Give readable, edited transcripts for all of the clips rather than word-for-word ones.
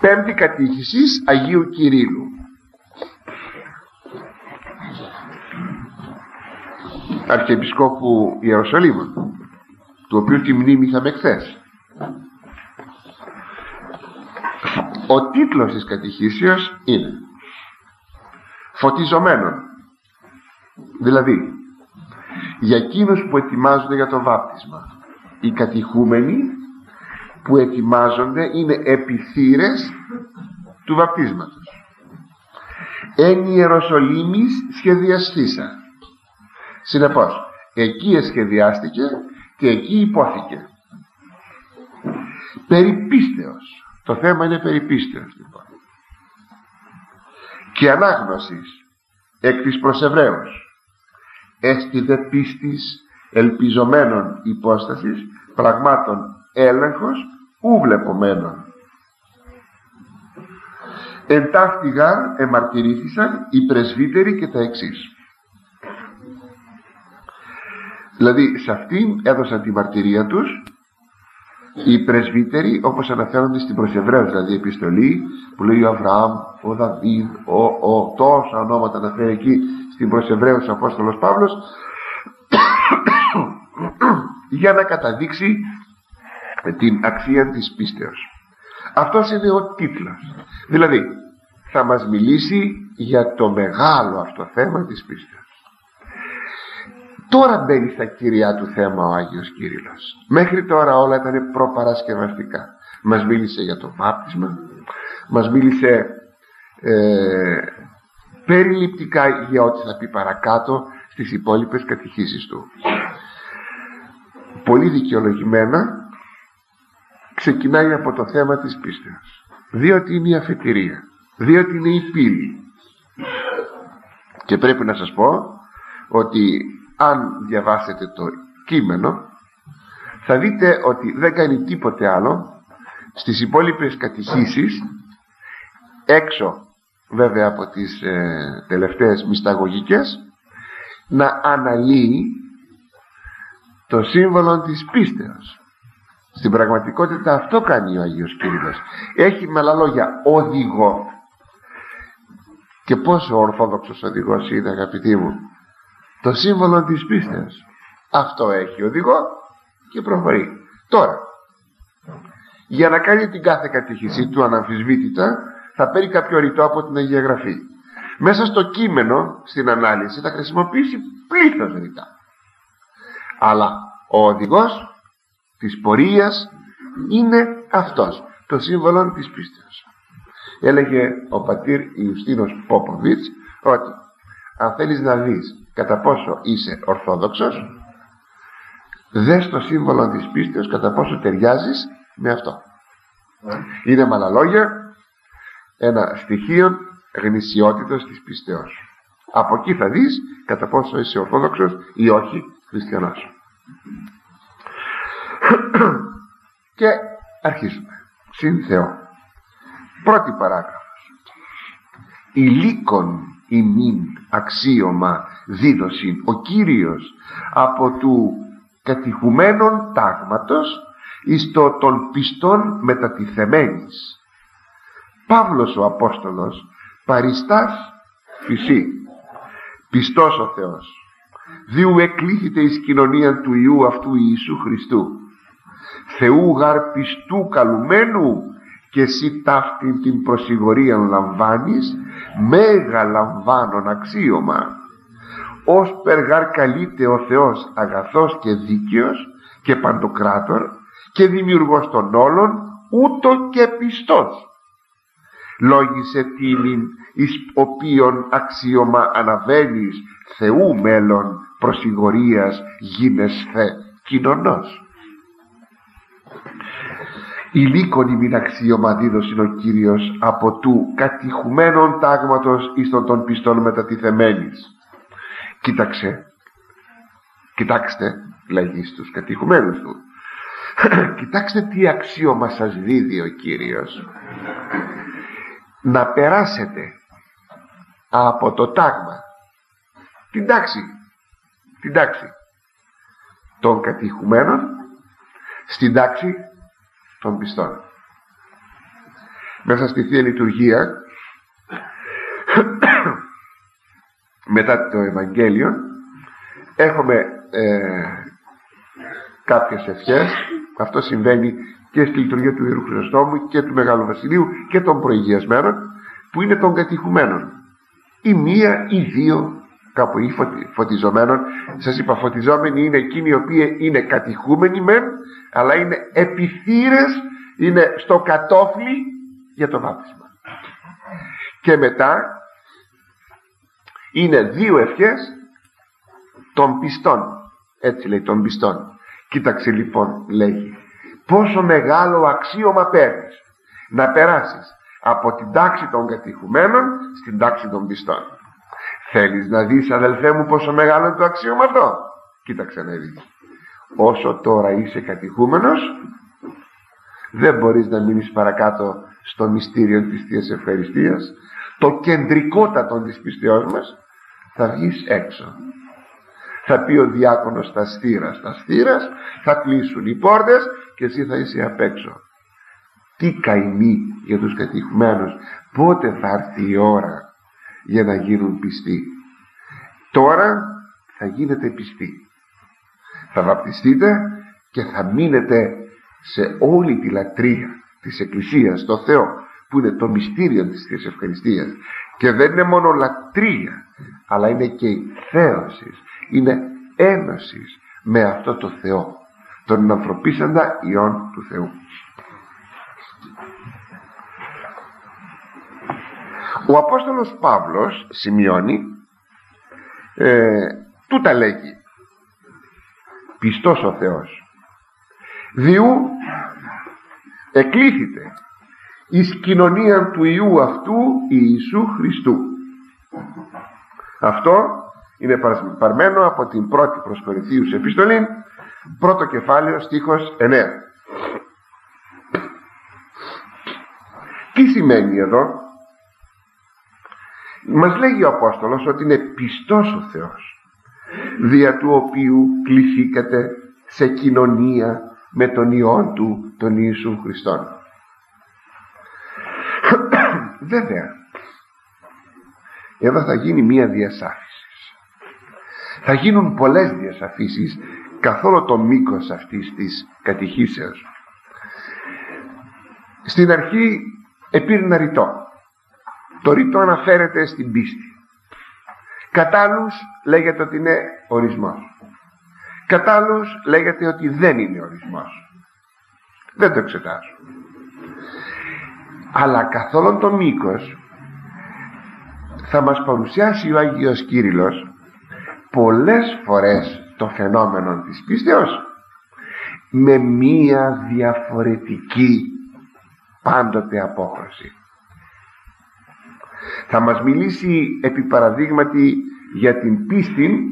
Πέμπτη κατήχησης Αγίου Κυρίλλου. Αρχιεπισκόπου Ιεροσολύμων, του οποίου τη μνήμη είχαμε χθες. Ο τίτλος της κατηχήσεως είναι «Φωτιζομένων», δηλαδή για εκείνους που ετοιμάζονται για το βάπτισμα. Οι κατηχούμενοι που ετοιμάζονται είναι επιθύρες του βαπτίσματος. Εν Ιεροσολύμης σχεδιαστήσα. Συνεπώς εκεί εσχεδιάστηκε και εκεί υπόθηκε. Περιπίστεως. Το θέμα είναι περιπίστεως, λοιπόν. Και ανάγνωσης εκ της προς Εβραίους. Έστι δε πίστης ελπιζομένων υπόστασης πραγμάτων έλεγχος ου βλεπομένων. Εν ταύτη γάρ εμαρτυρήθησαν οι πρεσβύτεροι και τα εξής. Δηλαδή σε αυτήν έδωσαν τη μαρτυρία τους οι πρεσβύτεροι, όπως αναφέρονται στην προς Εβραίους, δηλαδή η επιστολή που λέει ο Αβραάμ, ο Δαβίδ, τόσα ονόματα αναφέρει εκεί στην προς Εβραίους ο Απόστολος Παύλος για να καταδείξει την αξία της πίστεως. Αυτός είναι ο τίτλος. Δηλαδή θα μας μιλήσει για το μεγάλο αυτό θέμα της πίστεως. Τώρα μπαίνει στα κύρια του θέμα ο Άγιος Κύριλλος. Μέχρι τώρα όλα ήταν προπαρασκευαστικά. Μας μίλησε για το βάπτισμα, μας μίλησε περιληπτικά για ό,τι θα πει παρακάτω στις υπόλοιπες κατηχήσεις του. Πολύ δικαιολογημένα ξεκινάει από το θέμα της πίστεως, διότι είναι η αφετηρία, διότι είναι η πύλη. Και πρέπει να σας πω ότι αν διαβάσετε το κείμενο θα δείτε ότι δεν κάνει τίποτε άλλο στις υπόλοιπες κατηχήσεις, έξω βέβαια από τις τελευταίες μυσταγωγικές, να αναλύει το σύμβολο της πίστεως. Στην πραγματικότητα αυτό κάνει ο Άγιος Κύριλλος. Έχει με άλλα λόγια οδηγό. Και πόσο ορθόδοξος οδηγός είναι, αγαπητοί μου, το σύμβολο της πίστεως. Αυτό έχει οδηγό και προχωρεί. Τώρα, για να κάνει την κάθε κατήχηση του αναμφισβήτητα, θα παίρνει κάποιο ρητό από την Αγία Γραφή. Μέσα στο κείμενο, στην ανάλυση, θα χρησιμοποιήσει πλήθος ρητά. Αλλά ο οδηγός της πορείας είναι αυτός, το σύμβολο της πίστεως. Έλεγε ο πατήρ Ιουστίνος Πόποβιτς ότι αν θέλεις να δεις κατά πόσο είσαι ορθόδοξος, δες το σύμβολο της πίστεως κατά πόσο ταιριάζεις με αυτό. Είναι με άλλα λόγια ένα στοιχείο γνησιότητας της πίστεως. Από εκεί θα δεις κατά πόσο είσαι ορθόδοξος ή όχι χριστιανός. Και αρχίζουμε. Συν Θεό. Πρώτη παράγραφος. Ηλίκον ημίν αξίωμα δίδωσιν ο Κύριος από του κατηχουμένων τάγματος εις το των πιστών μετατιθεμένης. Παύλος ο Απόστολος παριστάς φυσί, πιστός ο Θεός, διού εκλήθητε εις κοινωνία του Υιού αυτού Ιησού Χριστού, Θεού γαρ πιστού καλουμένου, και εσύ ταύτην την προσιγορίαν λαμβάνεις, μέγα λαμβάνον αξίωμα, ως περγάρ καλείται ο Θεός αγαθός και δίκαιος και παντοκράτορ και δημιουργός των όλων, ούτω και πιστός. Λόγισε τίμην εις οποίον αξίωμα αναβαίνεις, Θεού μέλλον προσιγορίας γίνεσθε κοινωνός. Ηλίκον ημίν αξίωμα δίδωσιν ο Κύριος από του κατηχουμένων τάγματος εις των πιστών μετατιθεμένης. Κοιτάξτε, λέγει στους κατηχουμένους του, κοιτάξτε τι αξίωμα σας δίδει ο Κύριος. Να περάσετε από το τάγμα, την τάξη των κατηχουμένων στην τάξη των πιστών. μέσα στη Θεία Λειτουργία μετά το Ευαγγέλιο έχουμε κάποιες ευχές. Αυτό συμβαίνει και στη λειτουργία του Ιερού Χρυσοστόμου και του Μεγάλου Βασιλείου και των προηγιασμένων, που είναι των κατηχουμένων, ή μία ή δύο κάπου, ή φωτιζομένων. Σας είπα, φωτιζόμενοι είναι εκείνοι οι οποίοι είναι κατηχούμενοι μεν, αλλά είναι επιθύρες, είναι στο κατόφλι για το βάπτισμα. Και μετά είναι δύο ευχές των πιστών, έτσι λέει, των πιστών. Κοίταξε λοιπόν, λέγει, πόσο μεγάλο αξίωμα παίρνεις να περάσεις από την τάξη των κατηχουμένων στην τάξη των πιστών. Θέλεις να δεις, αδελφέ μου, πόσο μεγάλο είναι το αξίωμα αυτό? Κοίταξε να δεις. Όσο τώρα είσαι κατηχούμενος, δεν μπορείς να μείνεις παρακάτω στο μυστήριο της Θείας Ευχαριστίας, το κεντρικότατο της πιστεώς μας. Θα βγεις έξω. Θα πει ο διάκονος στα στήρας, θα κλείσουν οι πόρτες και εσύ θα είσαι απ' έξω. Τι καημή για τους κατηχουμένους. Πότε θα έρθει η ώρα για να γίνουν πιστοί? Τώρα θα γίνετε πιστοί. Θα βαπτιστείτε και θα μείνετε σε όλη τη λατρεία της Εκκλησίας στο Θεό, που είναι το μυστήριο της Θείας Ευχαριστίας. Και δεν είναι μόνο λατρεία, αλλά είναι και η θέωση, είναι ένωση με αυτό το Θεό, τον ανθρωπίσαντα Υιόν του Θεού. Ο Απόστολος Παύλος σημειώνει, τούτα λέγει, πιστός ο Θεός, διού εκλήθητε εις κοινωνία του Υιού αυτού Ιησού Χριστού. Αυτό είναι παρμένο από την πρώτη προς Κορινθίους επιστολή, πρώτο κεφάλαιο, στίχος 9. Τι σημαίνει εδώ? Μας λέγει ο Απόστολος ότι είναι πιστός ο Θεός, δια του οποίου κληθήκατε σε κοινωνία με τον Υιόν του, τον Ιησού Χριστόν. Βέβαια, εδώ θα γίνει μία διασάφηση. Θα γίνουν πολλές διασαφήσεις καθ' όλο το μήκος αυτής της κατηχήσεως. Στην αρχή επήρνα ρητό. Το ρητό αναφέρεται στην πίστη. Κατά άλλους λέγεται ότι είναι ορισμός. Κατά άλλους λέγεται ότι δεν είναι ορισμός. Δεν το εξετάζω. Αλλά καθ' όλον το μήκος θα μας παρουσιάσει ο Άγιος Κύριλλος πολλές φορές το φαινόμενο της πίστεως με μία διαφορετική πάντοτε απόχρωση. Θα μας μιλήσει επί παραδείγματι για την πίστη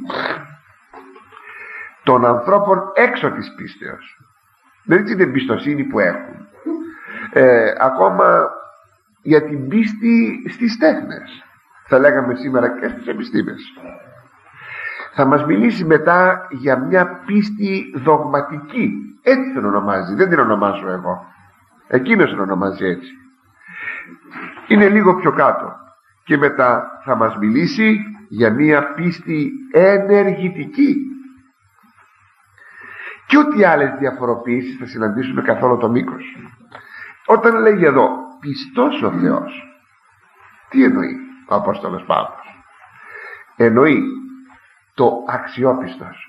των ανθρώπων έξω της πίστεως, δηλαδή την εμπιστοσύνη που έχουν, ακόμα για την πίστη στις τέχνες, θα λέγαμε σήμερα, και στις επιστήμες. Θα μας μιλήσει μετά για μια πίστη δογματική, έτσι την ονομάζει, δεν την ονομάζω εγώ, εκείνος την ονομάζει έτσι. Είναι λίγο πιο κάτω. Και μετά θα μας μιλήσει για μια πίστη ενεργητική. Και ό,τι άλλες διαφοροποιήσεις θα συναντήσουμε καθ' όλο το μήκος. Όταν λέγει εδώ πιστός ο Θεός, τι εννοεί ο Απόστολος Παύλος? Εννοεί το αξιόπιστος.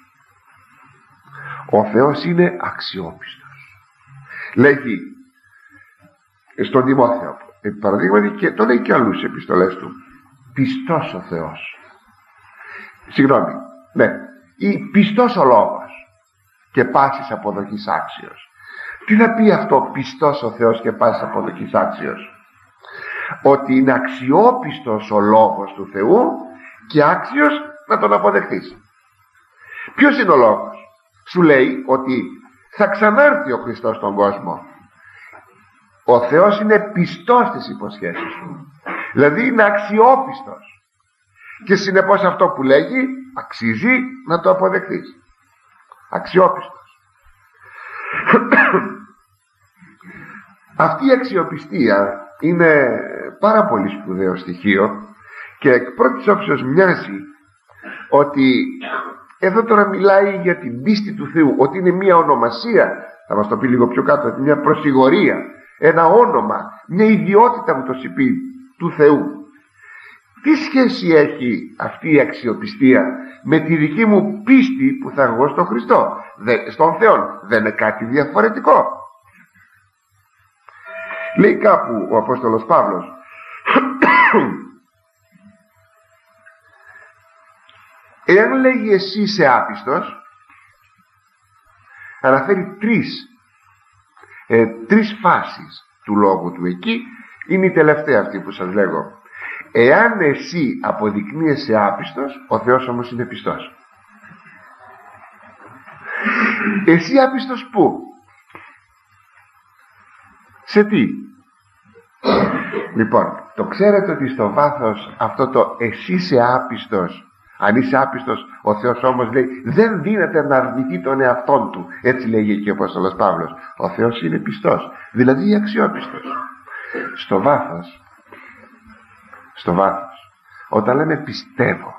Ο Θεός είναι αξιόπιστος. Λέγει στον Τιμόθεο, παραδείγματι, και το λέει και άλλους επιστολές του, πιστός ο Θεός. Συγγνώμη, ναι, ή πιστός ο λόγος και πάσης αποδοχής άξιος. Τι να πει αυτό, πιστός ο Θεός και πάσης αποδοχής άξιος? Ότι είναι αξιόπιστος ο λόγος του Θεού και άξιος να τον αποδεχτείς. Ποιος είναι ο λόγος? Σου λέει ότι θα ξανάρθει ο Χριστός στον κόσμο. Ο Θεός είναι πιστός στις υποσχέσεις του, δηλαδή είναι αξιόπιστος, και συνεπώς αυτό που λέγει αξίζει να το αποδεχτείς. Αξιόπιστος. Αυτή η αξιοπιστία είναι πάρα πολύ σπουδαίο στοιχείο και εκ πρώτης όψεως μοιάζει ότι εδώ τώρα μιλάει για την πίστη του Θεού, ότι είναι μια ονομασία, θα μας το πει λίγο πιο κάτω, ότι μια προσιγωρία, ένα όνομα, μια ιδιότητα που το συμπεί του Θεού. Τι σχέση έχει αυτή η αξιοπιστία με τη δική μου πίστη που θα έχω στον Χριστό, στον Θεό? Δεν είναι κάτι διαφορετικό? Λέει κάπου ο Απόστολος Παύλος εάν λέγει εσύ είσαι άπιστος, αναφέρει τρεις φάσεις του λόγου του. Εκεί είναι η τελευταία αυτή που σας λέγω. Εάν εσύ αποδεικνύεσαι άπιστος, ο Θεός όμως είναι πιστός. Εσύ άπιστος πού? Σε τι? Λοιπόν, το ξέρετε ότι στο βάθος αυτό το εσύ είσαι άπιστος, αν είσαι άπιστος, ο Θεός όμως λέει δεν δύναται να αρνηθεί τον εαυτόν του. Έτσι λέγει εκεί ο Απόστολος Παύλος. Ο Θεός είναι πιστός, δηλαδή αξιόπιστος. Στο βάθος, όταν λέμε πιστεύω,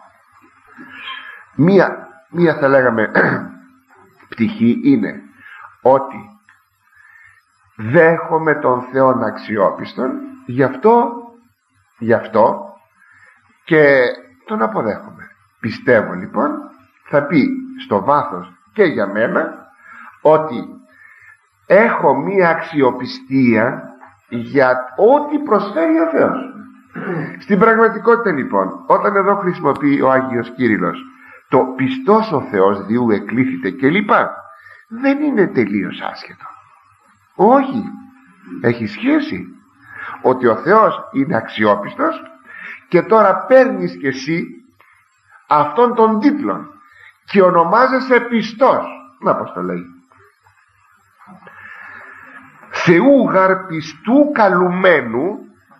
μία θα λέγαμε πτυχή είναι ότι δέχομαι τον Θεόν αξιόπιστον, γι' αυτό και τον αποδέχομαι. Πιστεύω λοιπόν, θα πει στο βάθος και για μένα, ότι έχω μία αξιοπιστία για ό,τι προσφέρει ο Θεός. Στην πραγματικότητα λοιπόν, όταν εδώ χρησιμοποιεί ο Άγιος Κύριλλος το πιστός ο Θεός διού εκλήθητε κλπ, δεν είναι τελείως άσχετο. Όχι, έχει σχέση ότι ο Θεός είναι αξιόπιστος και τώρα παίρνεις και εσύ αυτόν τον τίτλο και ονομάζεσαι πιστός. Να πως το λέει, Θεού γαρ πιστού καλουμένου,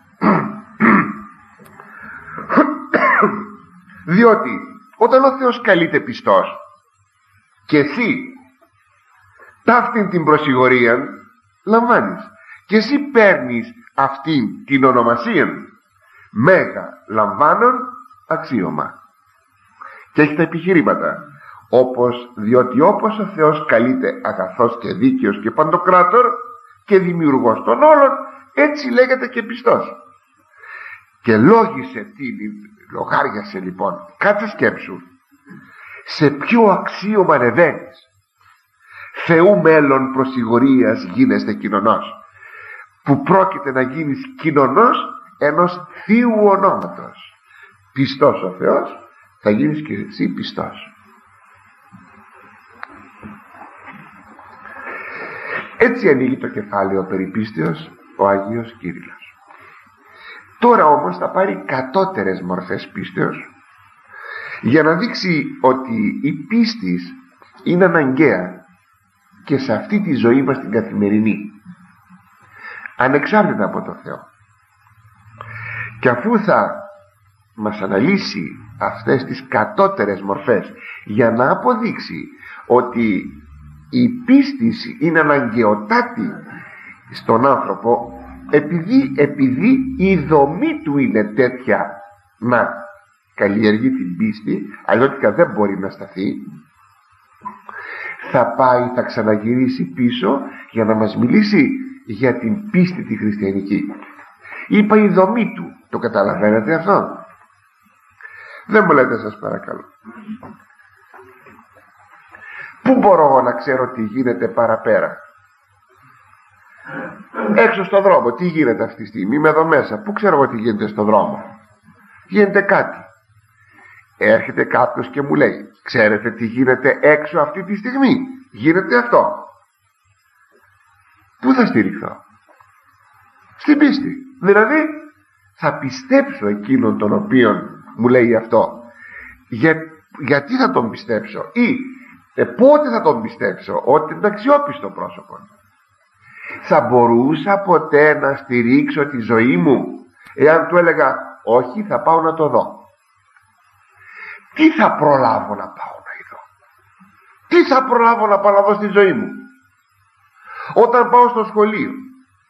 διότι όταν ο Θεός καλείται πιστός και εσύ ταύτην την προσιγωρία λαμβάνεις και εσύ παίρνεις αυτήν την ονομασία μέγα λαμβάνων αξίωμα. Και έχει τα επιχειρήματα, διότι όπως ο Θεός καλείται αγαθός και δίκαιος και παντοκράτορ και δημιουργός των όλων, έτσι λέγεται και πιστός. Και λογάριασε λοιπόν, κάτσε σκέψου, σε ποιο αξίωμα ανεβαίνεις. Θεού μέλλον προσιγωρίας γίνεστε κοινωνός, που πρόκειται να γίνεις κοινωνός ενός θείου ονόματος. Πιστός ο Θεός, θα γίνεις και εσύ πιστός. Έτσι ανοίγει το κεφάλαιο περί πίστεως ο Άγιος Κύριλλος. Τώρα όμως θα πάρει κατώτερες μορφές πίστεως για να δείξει ότι η πίστη είναι αναγκαία και σε αυτή τη ζωή μας την καθημερινή, ανεξάρτητα από το Θεό. Και αφού θα μας αναλύσει αυτές τις κατώτερες μορφές για να αποδείξει ότι η πίστη είναι αναγκαιοτάτη στον άνθρωπο, επειδή η δομή του είναι τέτοια να καλλιεργεί την πίστη, αλλιώτικα δεν μπορεί να σταθεί, θα ξαναγυρίσει πίσω για να μας μιλήσει για την πίστη τη χριστιανική. Είπα η δομή του, το καταλαβαίνετε αυτό? Δεν μου λέτε σας παρακαλώ? Πού μπορώ εγώ να ξέρω τι γίνεται παραπέρα? Έξω στον δρόμο τι γίνεται αυτή τη στιγμή? Είμαι εδώ μέσα, πού ξέρω εγώ τι γίνεται στον δρόμο? Γίνεται κάτι, έρχεται κάποιος και μου λέει, ξέρετε τι γίνεται έξω αυτή τη στιγμή? Γίνεται αυτό. Πού θα στηριχθώ? Στην πίστη. Δηλαδή θα πιστέψω εκείνον τον οποίον μου λέει αυτό. Γιατί θα τον πιστέψω? Ή πότε θα τον πιστέψω? Ότι είναι αξιόπιστο πρόσωπο. Θα μπορούσα ποτέ να στηρίξω τη ζωή μου εάν του έλεγα όχι, θα πάω να το δω? Τι θα προλάβω να πάω να δω? Τι θα προλάβω να πάω να δω στη ζωή μου? Όταν πάω στο σχολείο,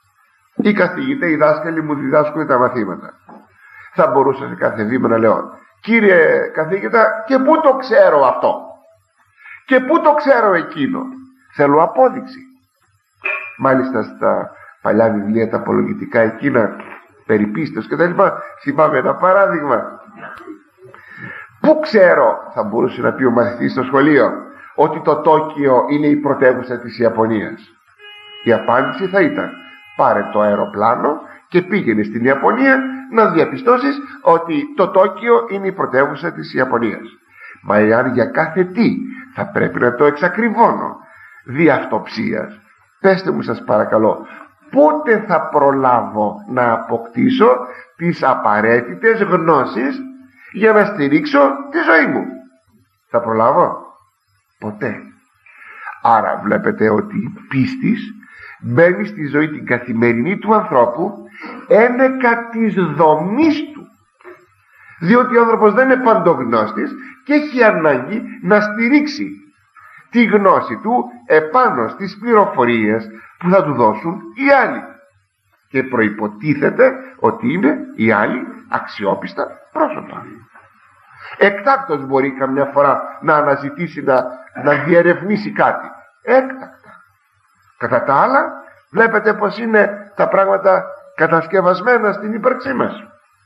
Οι καθηγητές, οι δάσκαλοι μου διδάσκουν τα μαθήματα. Θα μπορούσα σε κάθε βήμα να λέω: κύριε καθηγητά, και πού το ξέρω αυτό, και πού το ξέρω εκείνο? Θέλω απόδειξη. Μάλιστα στα παλιά βιβλία, τα απολογητικά εκείνα περί πίστεως και τα λοιπά, θυμάμαι ένα παράδειγμα. Πού ξέρω, θα μπορούσε να πει ο μαθητής στο σχολείο, ότι το Τόκιο είναι η πρωτεύουσα της Ιαπωνίας? Η απάντηση θα ήταν: πάρε το αεροπλάνο και πήγαινε στην Ιαπωνία να διαπιστώσεις ότι το Τόκιο είναι η πρωτεύουσα της Ιαπωνίας. Μα εάν για κάθε τι θα πρέπει να το εξακριβώνω δι' αυτοψίας, πέστε μου σας παρακαλώ, πότε θα προλάβω να αποκτήσω τις απαραίτητες γνώσεις για να στηρίξω τη ζωή μου? Θα προλάβω? Ποτέ. Άρα βλέπετε ότι η πίστης μπαίνει στη ζωή την καθημερινή του ανθρώπου ένεκα της δομής του, διότι ο άνθρωπος δεν είναι παντογνώστης και έχει ανάγκη να στηρίξει τη γνώση του επάνω στις πληροφορίες που θα του δώσουν οι άλλοι, και προϋποτίθεται ότι είναι οι άλλοι αξιόπιστα πρόσωπα. Εκτάκτος μπορεί καμιά φορά να αναζητήσει να διερευνήσει κάτι, έκτακτα. Κατά τα άλλα βλέπετε πως είναι τα πράγματα κατασκευασμένα στην ύπαρξή μας.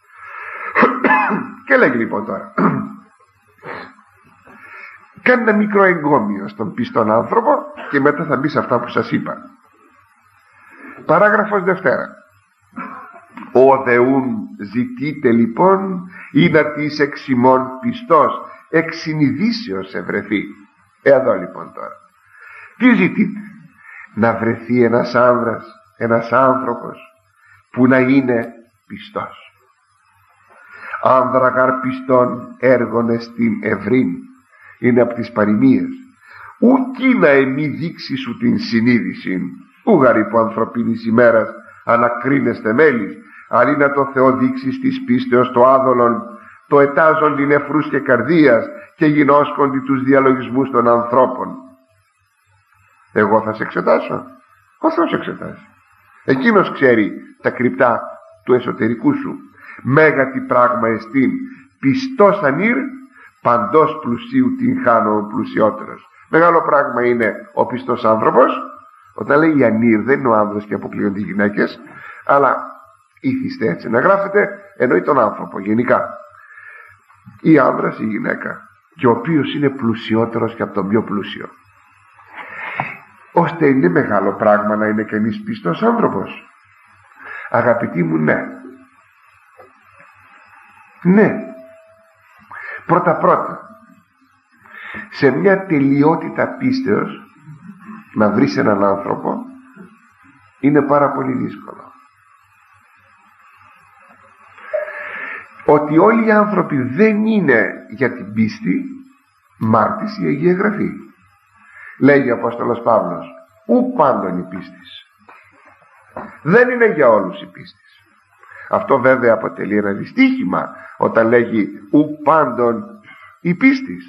Και λέγει λοιπόν τώρα, κάνει ένα μικρό εγκόμιο στον πιστόν άνθρωπο και μετά θα μπει σε αυτά που σας είπα. Παράγραφος Δευτέρα. Ο δεούν ζητείτε λοιπόν ή να της εξ ημών πιστός εξ συνειδήσεως ευρεθεί. Εδώ λοιπόν τώρα τι ζητείτε? Να βρεθεί ένας άνδρας, ένας άνθρωπος που να είναι πιστός. Άνδρα γαρ πιστών έργων εστιν ευρύν, είναι από τις παροιμίες. Ουκεί να εμεί δείξει σου την συνείδηση, ούγαρ υπό ανθρωπίνης ημέρας ανακρίνεστε μέλης, αλλή να το Θεό δείξεις της πίστεως το άδολον, το ετάζον την νεφρούς και καρδίας και γινώσκοντι τους διαλογισμούς των ανθρώπων. Εγώ θα σε εξετάσω? Ο Θεός εξετάζει. Εκείνος ξέρει τα κρυπτά του εσωτερικού σου. Μέγατη πράγμα εστίν πιστός ανήρ, παντός πλουσίου την χάνω πλουσιότερος. Μεγάλο πράγμα είναι ο πιστός άνθρωπος. Όταν λέει ανήρ δεν είναι ο άνδρας και αποκλείονται οι γυναίκες, αλλά ήθιστε έτσι να γράφετε, εννοεί τον άνθρωπο γενικά, ή άνδρας ή γυναίκα, και ο οποίος είναι πλουσιότερος και από τον πιο πλούσιο. Ώστε είναι μεγάλο πράγμα να είναι κανείς πιστός άνθρωπος. Αγαπητοί μου, ναι. Πρώτα σε μια τελειότητα πίστεως να βρεις έναν άνθρωπο είναι πάρα πολύ δύσκολο. Ότι όλοι οι άνθρωποι δεν είναι για την πίστη μάρτης η Αγία Γραφή. Λέγει ο Απόστολος Παύλος, ου πάντων η πίστης. Δεν είναι για όλους η πίστης. Αυτό βέβαια αποτελεί ένα δυστύχημα όταν λέγει ου πάντων η πίστης.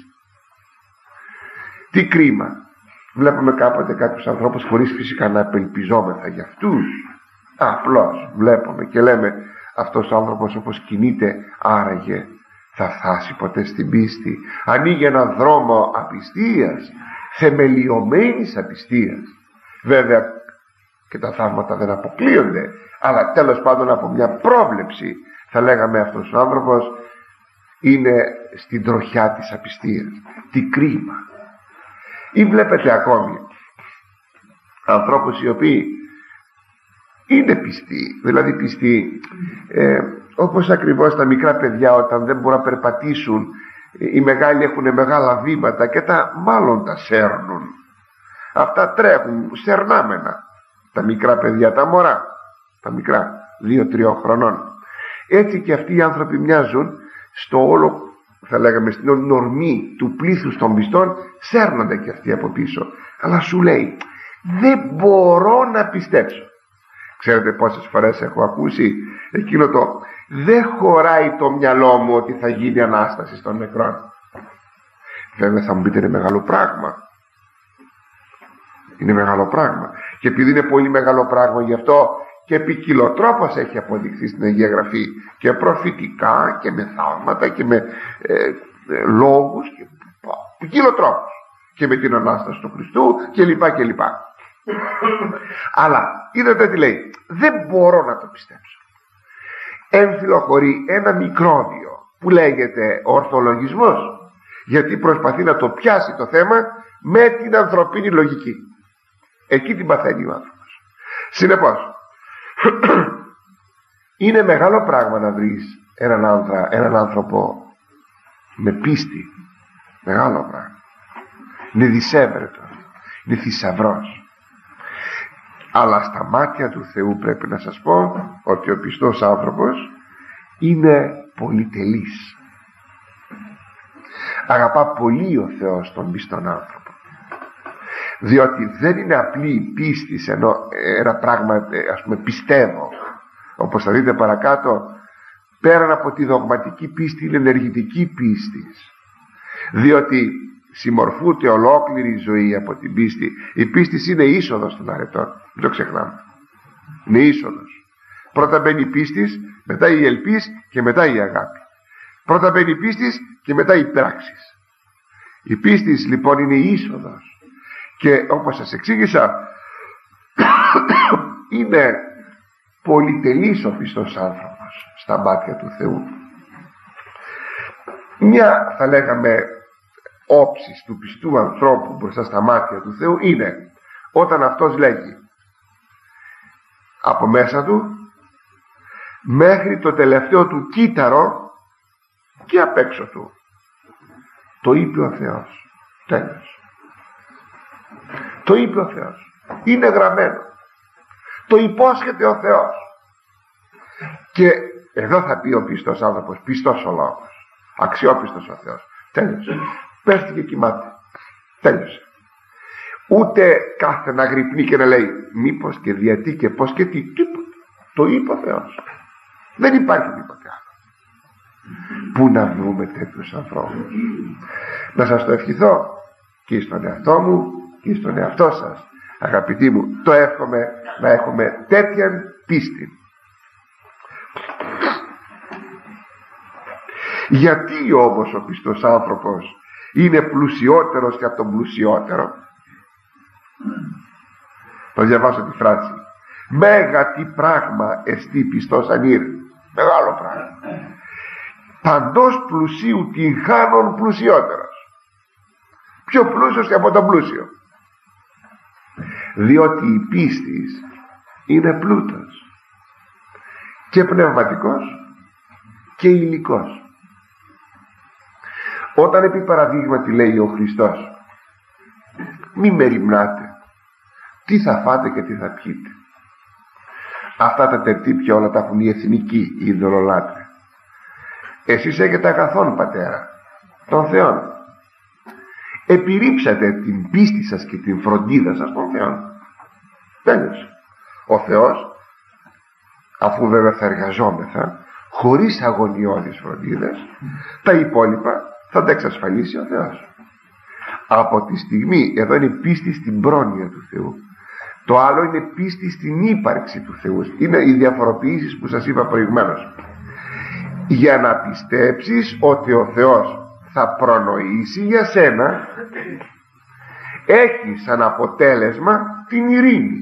Τι κρίμα. Βλέπουμε κάποτε κάποιους ανθρώπους, χωρίς φυσικά να απελπιζόμεθα για αυτούς, απλώς βλέπουμε και λέμε, αυτός ο άνθρωπος όπως κινείται άραγε θα φτάσει ποτέ στην πίστη? Ανοίγει έναν δρόμο απιστίας, θεμελιωμένης απιστίας. Βέβαια και τα θαύματα δεν αποκλείονται, αλλά τέλος πάντων από μια πρόβλεψη θα λέγαμε αυτός ο άνθρωπος είναι στην τροχιά της απιστίας. Τι κρίμα. Ή βλέπετε ακόμη ανθρώπους οι οποίοι είναι πιστοί, δηλαδή πιστοί όπως ακριβώς τα μικρά παιδιά όταν δεν μπορούν να περπατήσουν, οι μεγάλοι έχουν μεγάλα βήματα και τα μάλλον τα σέρνουν, αυτά τρέχουν σερνάμενα. Τα μικρά παιδιά, τα μωρά, τα μικρά 2-3 χρονών, έτσι και αυτοί οι άνθρωποι μοιάζουν στο όλο, θα λέγαμε στην ορμή του πλήθους των πιστών, σέρνονται και αυτοί από πίσω. Αλλά σου λέει δεν μπορώ να πιστέψω. Ξέρετε πόσες φορές έχω ακούσει εκείνο το δεν χωράει το μυαλό μου ότι θα γίνει Ανάσταση των νεκρών. Βέβαια θα μου πείτε είναι μεγάλο πράγμα. Είναι μεγάλο πράγμα. Και επειδή είναι πολύ μεγάλο πράγμα, γι' αυτό και ποικιλοτρόπως έχει αποδειχθεί στην Αγία Γραφή, και προφητικά και με θαύματα και με λόγους και ποικιλοτρόπως, και με την Ανάσταση του Χριστού κλπ. Αλλά είδατε τι λέει, δεν μπορώ να το πιστέψω. Εμφυλοχωρεί ένα μικρόβιο που λέγεται ορθολογισμός, γιατί προσπαθεί να το πιάσει το θέμα με την ανθρωπίνη λογική. Εκεί την παθαίνει ο άνθρωπος. Συνεπώς είναι μεγάλο πράγμα να βρεις έναν άνθρωπο με πίστη. Μεγάλο πράγμα. Είναι δισεύρετο, είναι θησαυρός. Αλλά στα μάτια του Θεού πρέπει να σας πω ότι ο πιστός άνθρωπος είναι πολυτελής. Αγαπά πολύ ο Θεός τον πιστόν άνθρωπο, διότι δεν είναι απλή η πίστη σε ένα πράγμα, ας πούμε, πιστεύω. Όπως θα δείτε παρακάτω, πέραν από τη δογματική πίστη είναι ενεργητική πίστη, διότι συμμορφούνται ολόκληρη η ζωή από την πίστη. Η πίστη είναι είσοδος των αρετών, μην το ξεχνάμε. Είναι είσοδος. Πρώτα μπαίνει η πίστη, μετά η ελπίς και μετά η αγάπη. Πρώτα μπαίνει η πίστη και μετά η πράξεις. Η πίστη λοιπόν είναι η είσοδος, και όπως σας εξήγησα είναι πολυτελής ο πιστός άνθρωπος στα μάτια του Θεού. Μια, θα λέγαμε, όψης του πιστού ανθρώπου μπροστά στα μάτια του Θεού είναι όταν αυτός λέγει από μέσα του μέχρι το τελευταίο του κύτταρο και απ' έξω του, το είπε ο Θεός. Τέλος. Το είπε ο Θεός. Είναι γραμμένο. Το υπόσχεται ο Θεός. Και εδώ θα πει ο πιστός άνθρωπος, πιστός ο λόγος, αξιόπιστος ο Θεός. Τέλος. Πέφτει και κοιμάται. Τέλος. Ούτε κάθε να γρυπνεί και να λέει μήπως και γιατί και πως και τι. Τίποτα. Το είπε ο Θεός. Δεν υπάρχει τίποτα άλλο. Πού να βρούμε τέτοιους ανθρώπους? Να σας το ευχηθώ και στον εαυτό μου και στον εαυτό σας, αγαπητοί μου. Το εύχομαι να έχουμε τέτοια πίστη. Γιατί όμως ο πιστός άνθρωπος είναι πλουσιότερος και από τον πλουσιότερο? Θα διαβάσω τη φράση. Μέγα τι πράγμα εστί πιστός ανήρ. Μεγάλο πράγμα. Παντός πλουσίου την χάνον πλουσιότερος. Πιο πλούσιος και από τον πλούσιο. Διότι η πίστης είναι πλούτος, και πνευματικός και υλικός. Όταν επί παραδείγματι λέει ο Χριστός μη μεριμνάτε τι θα φάτε και τι θα πιείτε, αυτά τα τερτύπια όλα τα έχουν οι εθνικοί, οι ειδωλολάτρες. Εσείς έχετε αγαθόν πατέρα, τον Θεόν. Επιρρύψατε την πίστη σας και την φροντίδα σας των Θεών. Τέλος. Ο Θεός, αφού βέβαια θα εργαζόμεθα χωρίς αγωνιώδεις φροντίδες, τα υπόλοιπα θα τα εξασφαλίσει ο Θεός. Από τη στιγμή, εδώ είναι πίστη στην πρόνοια του Θεού, το άλλο είναι πίστη στην ύπαρξη του Θεού. Είναι οι διαφοροποιήσεις που σας είπα προηγουμένως. Για να πιστέψεις ότι ο Θεός θα προνοήσει για σένα, έχει σαν αποτέλεσμα την ειρήνη,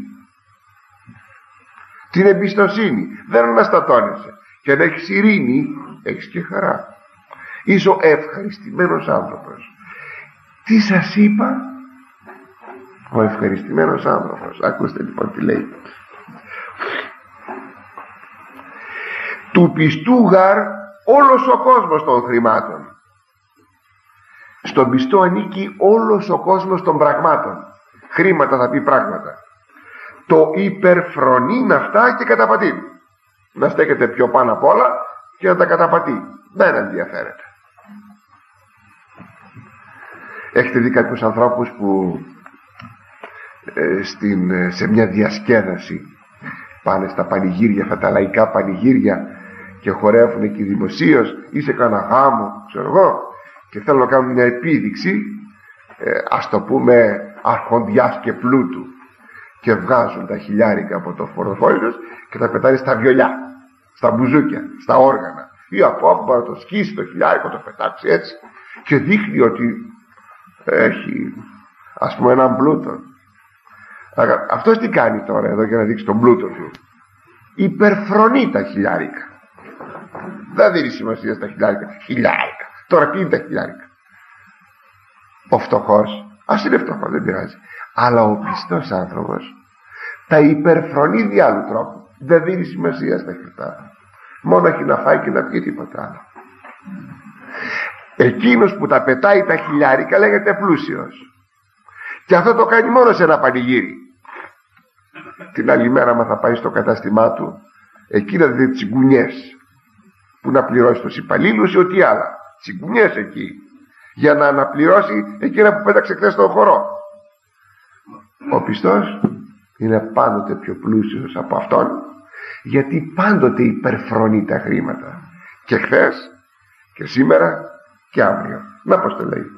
την εμπιστοσύνη. Δεν αναστατώνεσαι, και αν έχεις ειρήνη έχεις και χαρά. Είσαι ο ευχαριστημένος άνθρωπος. Τι σας είπα? Ο ευχαριστημένος άνθρωπος. Ακούστε λοιπόν τι λέει. Του πιστού γαρ όλος ο κόσμος των χρημάτων. Στον πιστό ανήκει όλος ο κόσμος των πραγμάτων. Χρήματα θα πει πράγματα. Το υπερφρονεί αυτά και καταπατεί. Να στέκεται πιο πάνω απ' όλα και να τα καταπατεί. Δεν ενδιαφέρεται. Έχετε δει κάποιους ανθρώπους που σε μια διασκέδαση πάνε στα πανηγύρια, αυτά τα λαϊκά πανηγύρια, και χορεύουν εκεί δημοσίως ή σε κάνα γάμο, ξέρω εγώ, και θέλουν να κάνουν μια επίδειξη, ας το πούμε αρχοντιάς και πλούτου, και βγάζουν τα χιλιάρικα από το πορτοφόλι τους και τα πετάνε στα βιολιά, στα μπουζούκια, στα όργανα, ή από όπου μπορεί να το σκίσει το χιλιάρικο, το πετάξει έτσι και δείχνει ότι έχει, ας πούμε, έναν πλούτο. Αυτός τι κάνει τώρα εδώ για να δείξει τον πλούτο του? Υπερφρονεί τα χιλιάρικα. Δεν δίνει σημασία στα χιλιάρικα. Τώρα τι είναι τα χιλιάρικα? Ο φτωχός, ας είναι φτωχός, δεν πειράζει, αλλά ο πιστός άνθρωπος τα υπερφρονεί δι' άλλου τρόπου. Δεν δίνει σημασία στα χρυσά, μόνο έχει να φάει και να πιει, τίποτα άλλο. Εκείνος που τα πετάει τα χιλιάρικα λέγεται πλούσιος, και αυτό το κάνει μόνο σε ένα πανηγύρι. Την άλλη μέρα, άμα θα πάει στο κατάστημά του, εκεί να δει τσιγκουνιές που να πληρώσει τους υπαλλήλους ή ό,τι άλλα. Τσιγκουνιές εκεί, για να αναπληρώσει εκείνα που πέταξε χθες στον χορό. Ο πιστός είναι πάντοτε πιο πλούσιος από αυτόν, γιατί πάντοτε υπερφρονεί τα χρήματα, και χθες και σήμερα και αύριο. Να πως το λέει: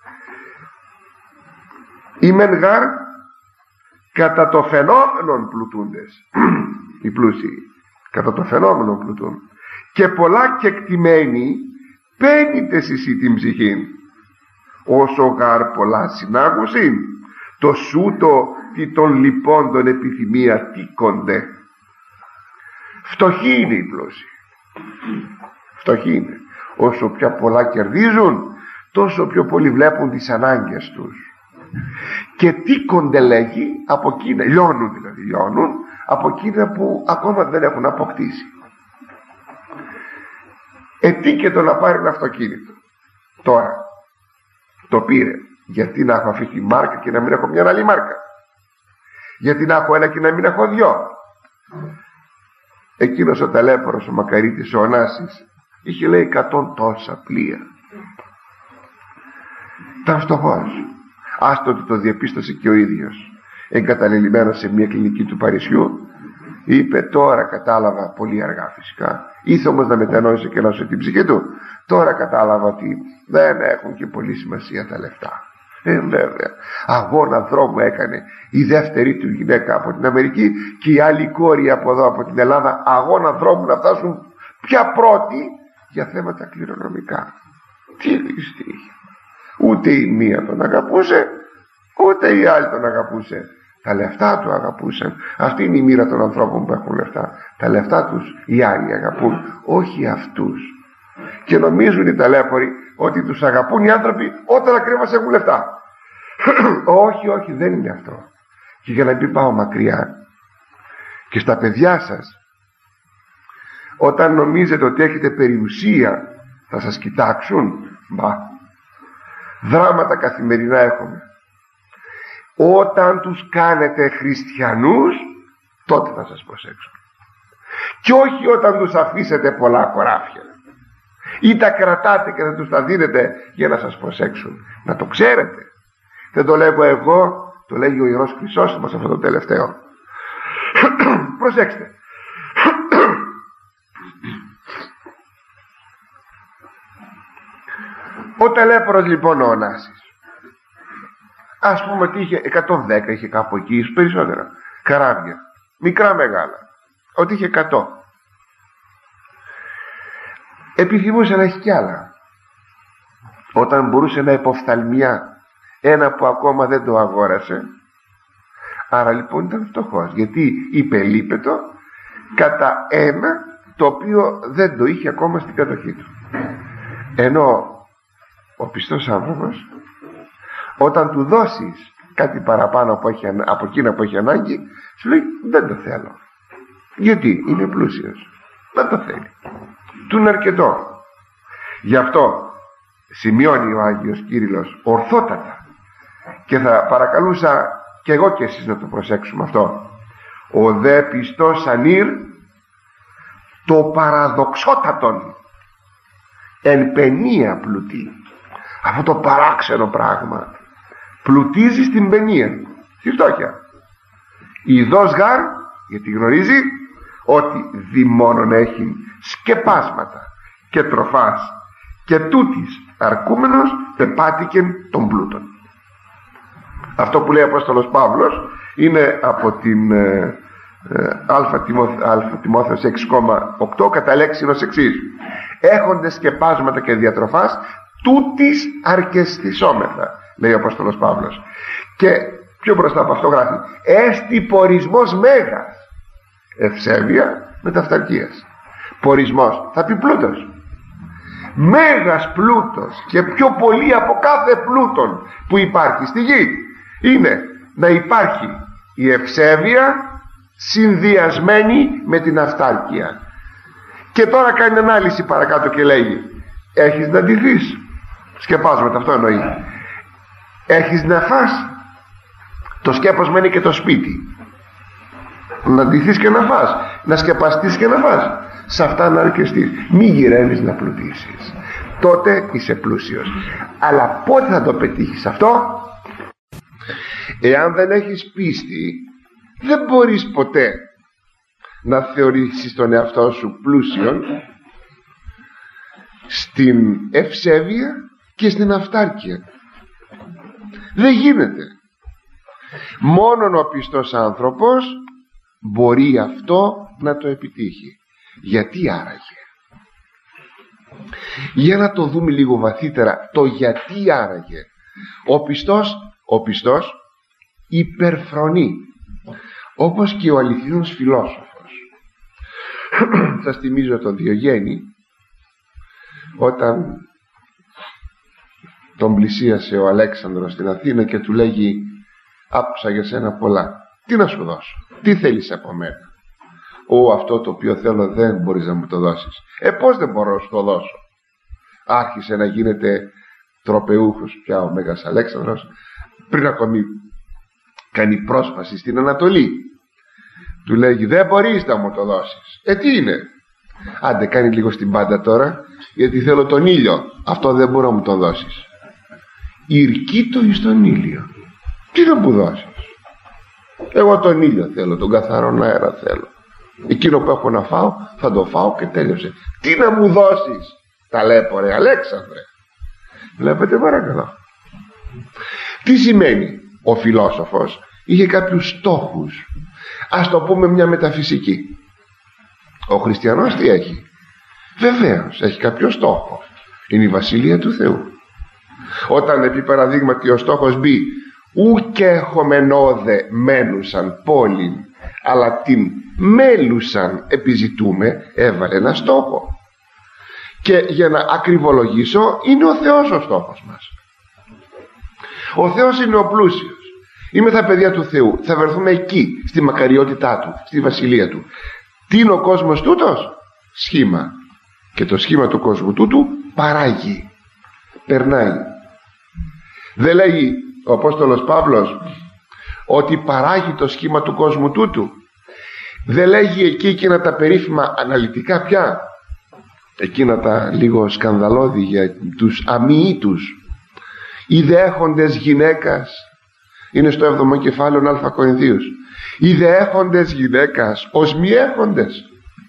οι μεν γάρ κατά το φαινόμενον πλουτούντες. Οι πλούσιοι κατά το φαινόμενον πλουτούν, και πολλά κεκτημένοι πένιτες εσύ την ψυχήν. Όσο γάρ πολλά συνάγουσιν, το σούτο τι των λιπώντων επιθυμία τίκονται. Φτωχοί είναι οι πλούσιοι, φτωχοί είναι. Όσο πιο πολλά κερδίζουν, τόσο πιο πολύ βλέπουν τις ανάγκες τους και τίκονται, λέγει, από εκείνα, λιώνουν δηλαδή, λιώνουν από εκείνα που ακόμα δεν έχουν αποκτήσει. Ετίκετο να πάρει ένα αυτοκίνητο τώρα, το πήρε, γιατί να έχω αυτή τη μάρκα και να μην έχω μια άλλη μάρκα? Γιατί να έχω ένα και να μην έχω δυο? Εκείνος ο ταλέπορος, ο Μακαρίτης, ο Ωνάσης, είχε, λέει, 100 τόσα πλοία. Ήταν φτωχός. Άστο ότι το διαπίστωσε και ο ίδιος, εγκαταλελειμμένος σε μια κλινική του Παρισιού. Είπε: τώρα κατάλαβα, πολύ αργά φυσικά, ήθελε όμως να μετανόησε και να σώσει την ψυχή του. Τώρα κατάλαβα ότι δεν έχουν και πολύ σημασία τα λεφτά. Βέβαια, αγώνα δρόμου έκανε η δεύτερη του γυναίκα από την Αμερική και η άλλη κόρη από εδώ, από την Ελλάδα, αγώνα δρόμου να φτάσουν πια πρώτοι για θέματα κληρονομικά. Τι λύστη είχε? Ούτε η μία τον αγαπούσε, ούτε η άλλη τον αγαπούσε. Τα λεφτά του αγαπούσαν. Αυτή είναι η μοίρα των ανθρώπων που έχουν λεφτά. Τα λεφτά τους οι άλλοι αγαπούν, όχι αυτούς. Και νομίζουν οι ταλέποροι ότι τους αγαπούν οι άνθρωποι όταν ακριβώς έχουν λεφτά. Όχι, όχι, δεν είναι αυτό. Και για να μην πάω μακριά, και στα παιδιά σας, όταν νομίζετε ότι έχετε περιουσία, θα σας κοιτάξουν? Μπα, δράματα καθημερινά έχουμε. Όταν τους κάνετε χριστιανούς, τότε θα σας προσέξουν, και όχι όταν τους αφήσετε πολλά χωράφια ή τα κρατάτε και θα τους τα δίνετε για να σας προσέξουν. Να το ξέρετε, δεν το λέγω εγώ, το λέγει ο Ιερός Χρυσόστομος αυτό το τελευταίο. Προσέξτε. Ο ταλέπορος λοιπόν ο Ωνάσης, ας πούμε ότι είχε 110, είχε κάπου εκεί, ίσως περισσότερα καράβια, μικρά μεγάλα, ότι είχε 100. Επιθυμούσε να έχει κι άλλα, όταν μπορούσε να υποφθαλμιά ένα που ακόμα δεν το αγόρασε. Άρα λοιπόν ήταν φτωχός, γιατί υπελείπετο κατά ένα το οποίο δεν το είχε ακόμα στην κατοχή του. Ενώ ο πιστός άνθρωπος, όταν του δώσεις κάτι παραπάνω από εκείνα που έχει ανάγκη, σου λέει: δεν το θέλω. Γιατί είναι πλούσιος, δεν το θέλει, του είναι αρκετό. Γι' αυτό σημειώνει ο Άγιος Κύριλλος ορθότατα, και θα παρακαλούσα και εγώ και εσείς να το προσέξουμε αυτό: ο δε πιστός ανήρ το παραδοξότατον εν παινία πλουτεί. Αυτό το παράξενο πράγμα πλουτίζει στην παινία, στη φτώχεια. Ιδός γάρ, γιατί γνωρίζει ότι δημόνον έχει σκεπάσματα και τροφάς, και τούτης αρκούμενος πεπάτηκεν των πλούτων. Αυτό που λέει ο Απόστολος Παύλος Είναι από την Α Τιμόθεος 6,8 κατά λέξη ως εξής: έχοντες σκεπάσματα και διατροφάς τούτης αρκεστησόμεθα, λέει ο Απόστολος Παύλος. Και πιο μπροστά από αυτό γράφει: έστι πορισμός μέγας, ευσέβεια μεταυταρκίας. Πορισμός θα πει πλούτος. Μέγας πλούτος, και πιο πολύ από κάθε πλούτον που υπάρχει στη γη, είναι να υπάρχει η ευσέβεια συνδυασμένη με την αυτάρκεια. Και τώρα κάνει ανάλυση παρακάτω και λέγει: έχεις να ντυθείς, σκεπάσματα, αυτό εννοεί. Έχεις να φας, το σκέπασμα είναι και το σπίτι. Να ντυθείς και να φας, να σκεπαστείς και να φας, σε αυτά να αρκεστείς. μη γυρεύεις να πλουτίσεις, τότε είσαι πλούσιος. Αλλά πότε θα το πετύχεις αυτό? Εάν δεν έχεις πίστη, δεν μπορείς ποτέ να θεωρήσεις τον εαυτό σου πλούσιον στην ευσέβεια και στην αυτάρκεια. Δεν γίνεται. Μόνον ο πιστός άνθρωπος μπορεί αυτό να το επιτύχει. Γιατί άραγε? Για να το δούμε λίγο βαθύτερα το γιατί άραγε. Ο πιστός υπερφρονεί, όπως και ο αληθινός φιλόσοφος. Σας θυμίζω τον Διογέννη, όταν τον πλησίασε ο Αλέξανδρος στην Αθήνα και του λέγει: άκουσα για σένα πολλά, τι να σου δώσω, τι θέλεις από μένα? Αυτό το οποίο θέλω δεν μπορείς να μου το δώσεις. Πώς δεν μπορώ να σου το δώσω? Άρχισε να γίνεται τροπεούχος πια ο Μέγας Αλέξανδρος, πριν ακόμη κάνει πρόσφαση στην Ανατολή. Του λέγει: δεν μπορείς να μου το δώσεις. Τι είναι? Άντε κάνει λίγο στην πάντα τώρα, γιατί θέλω τον ήλιο. Αυτό δεν μπορώ να μου το δώσεις. Ηρκείτο εις τον ήλιο. Τι να μου δώσεις? Εγώ τον ήλιο θέλω, τον καθαρό αέρα θέλω. Εκείνο που έχω να φάω θα το φάω και τέλειωσε. Τι να μου δώσεις? Ταλέπορε Αλέξανδρε. Βλέπετε παρακαλώ. Τι σημαίνει? Ο φιλόσοφος είχε κάποιους στόχους, ας το πούμε μια μεταφυσική. Ο χριστιανός τι έχει? Βεβαίως έχει κάποιο στόχο. Είναι η Βασιλεία του Θεού. Όταν επί παραδείγματι ο στόχος μπει: ουκ έχομενόδε μένουσαν πόλην, αλλά την μέλουσαν επιζητούμε, έβαλε ένα στόχο. Και για να ακριβολογήσω, είναι ο Θεός ο στόχος μας. Ο Θεός είναι ο πλούσιος. Είμαι τα παιδιά του Θεού. Θα βρεθούμε εκεί, στη μακαριότητά του, στη βασιλεία του. Τι είναι ο κόσμος τούτος? Σχήμα. Και το σχήμα του κόσμου τούτου παράγει, περνάει. Δεν λέγει ο Απόστολος Παύλος ότι παράγει το σχήμα του κόσμου τούτου? Δεν λέγει εκεί εκείνα τα περίφημα αναλυτικά πια, εκείνα τα λίγο σκανδαλώδη για τους αμοιήτους? Οι δέχοντες γυναίκας, είναι στο 7ο κεφάλαιο Α Κορινθίους, οι δέχοντες γυναίκας ως μη έχοντες.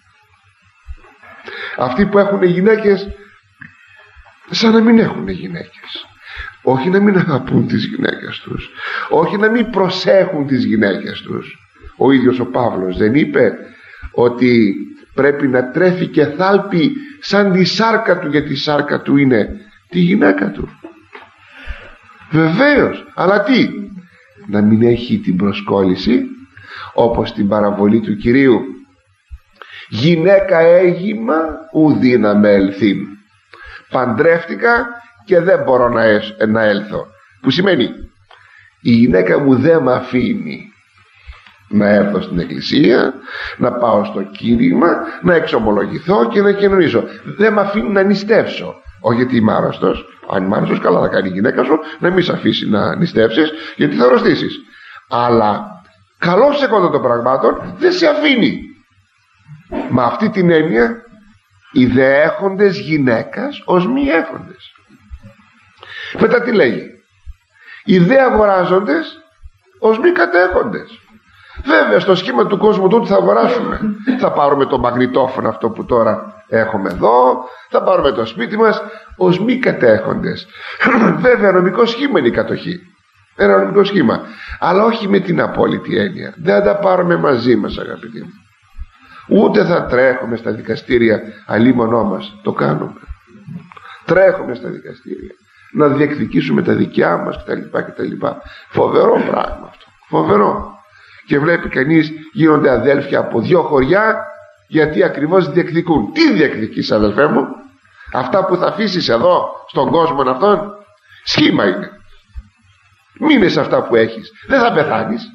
Αυτοί που έχουν γυναίκες σαν να μην έχουν γυναίκες. Όχι να μην αγαπούν τις γυναίκες τους, όχι να μην προσέχουν τις γυναίκες τους. Ο ίδιος ο Παύλος δεν είπε ότι πρέπει να τρέφει και θάλπει σαν τη σάρκα του, γιατί η σάρκα του είναι τη γυναίκα του? Βεβαίως, αλλά τι? Να μην έχει την προσκόλληση, όπως την παραβολή του Κυρίου: γυναίκα έγιμα ουδίνα με ελθύν. Παντρεύτηκα και δεν μπορώ να έλθω. Που σημαίνει η γυναίκα μου δεν με αφήνει να έρθω στην εκκλησία, να πάω στο κήρυγμα, να εξομολογηθώ και να κοινωνήσω. Δεν με αφήνει να νηστεύσω. Όχι γιατί είμαι άρρωστος. Αν είμαι άρρωστος, καλά θα κάνει η γυναίκα σου να μην σε αφήσει να νηστεύσεις, γιατί θα αρρωστήσεις. Αλλά καλώς εκόντων των πραγμάτων δεν σε αφήνει. Με αυτή την έννοια, οι δε έχοντες γυναίκας ως μη έχοντες. Μετά τι λέγει? Οι δε αγοράζοντες ως μη κατέχοντες. Βέβαια στο σχήμα του κόσμου τούτου θα αγοράσουμε. Θα πάρουμε το μαγνητόφωνο αυτό που τώρα έχουμε εδώ, θα πάρουμε το σπίτι μας ως μη κατέχοντες. Βέβαια νομικό σχήμα είναι η κατοχή. ένα νομικό σχήμα, αλλά όχι με την απόλυτη έννοια. Δεν θα τα πάρουμε μαζί μας, αγαπητοί μου. Ούτε θα τρέχουμε στα δικαστήρια αλίμονό μας. Το κάνουμε. Τρέχουμε στα δικαστήρια να διεκδικήσουμε τα δικιά μας κτλ. Φοβερό πράγμα αυτό. Φοβερό. Και βλέπει κανείς γίνονται αδέλφια από δύο χωριά, γιατί ακριβώς διεκδικούν. Τι διεκδικείς, αδελφέ μου? Αυτά που θα αφήσεις εδώ στον κόσμο αυτόν σχήμα είναι. Μείνε σε αυτά που έχεις, δεν θα πεθάνεις.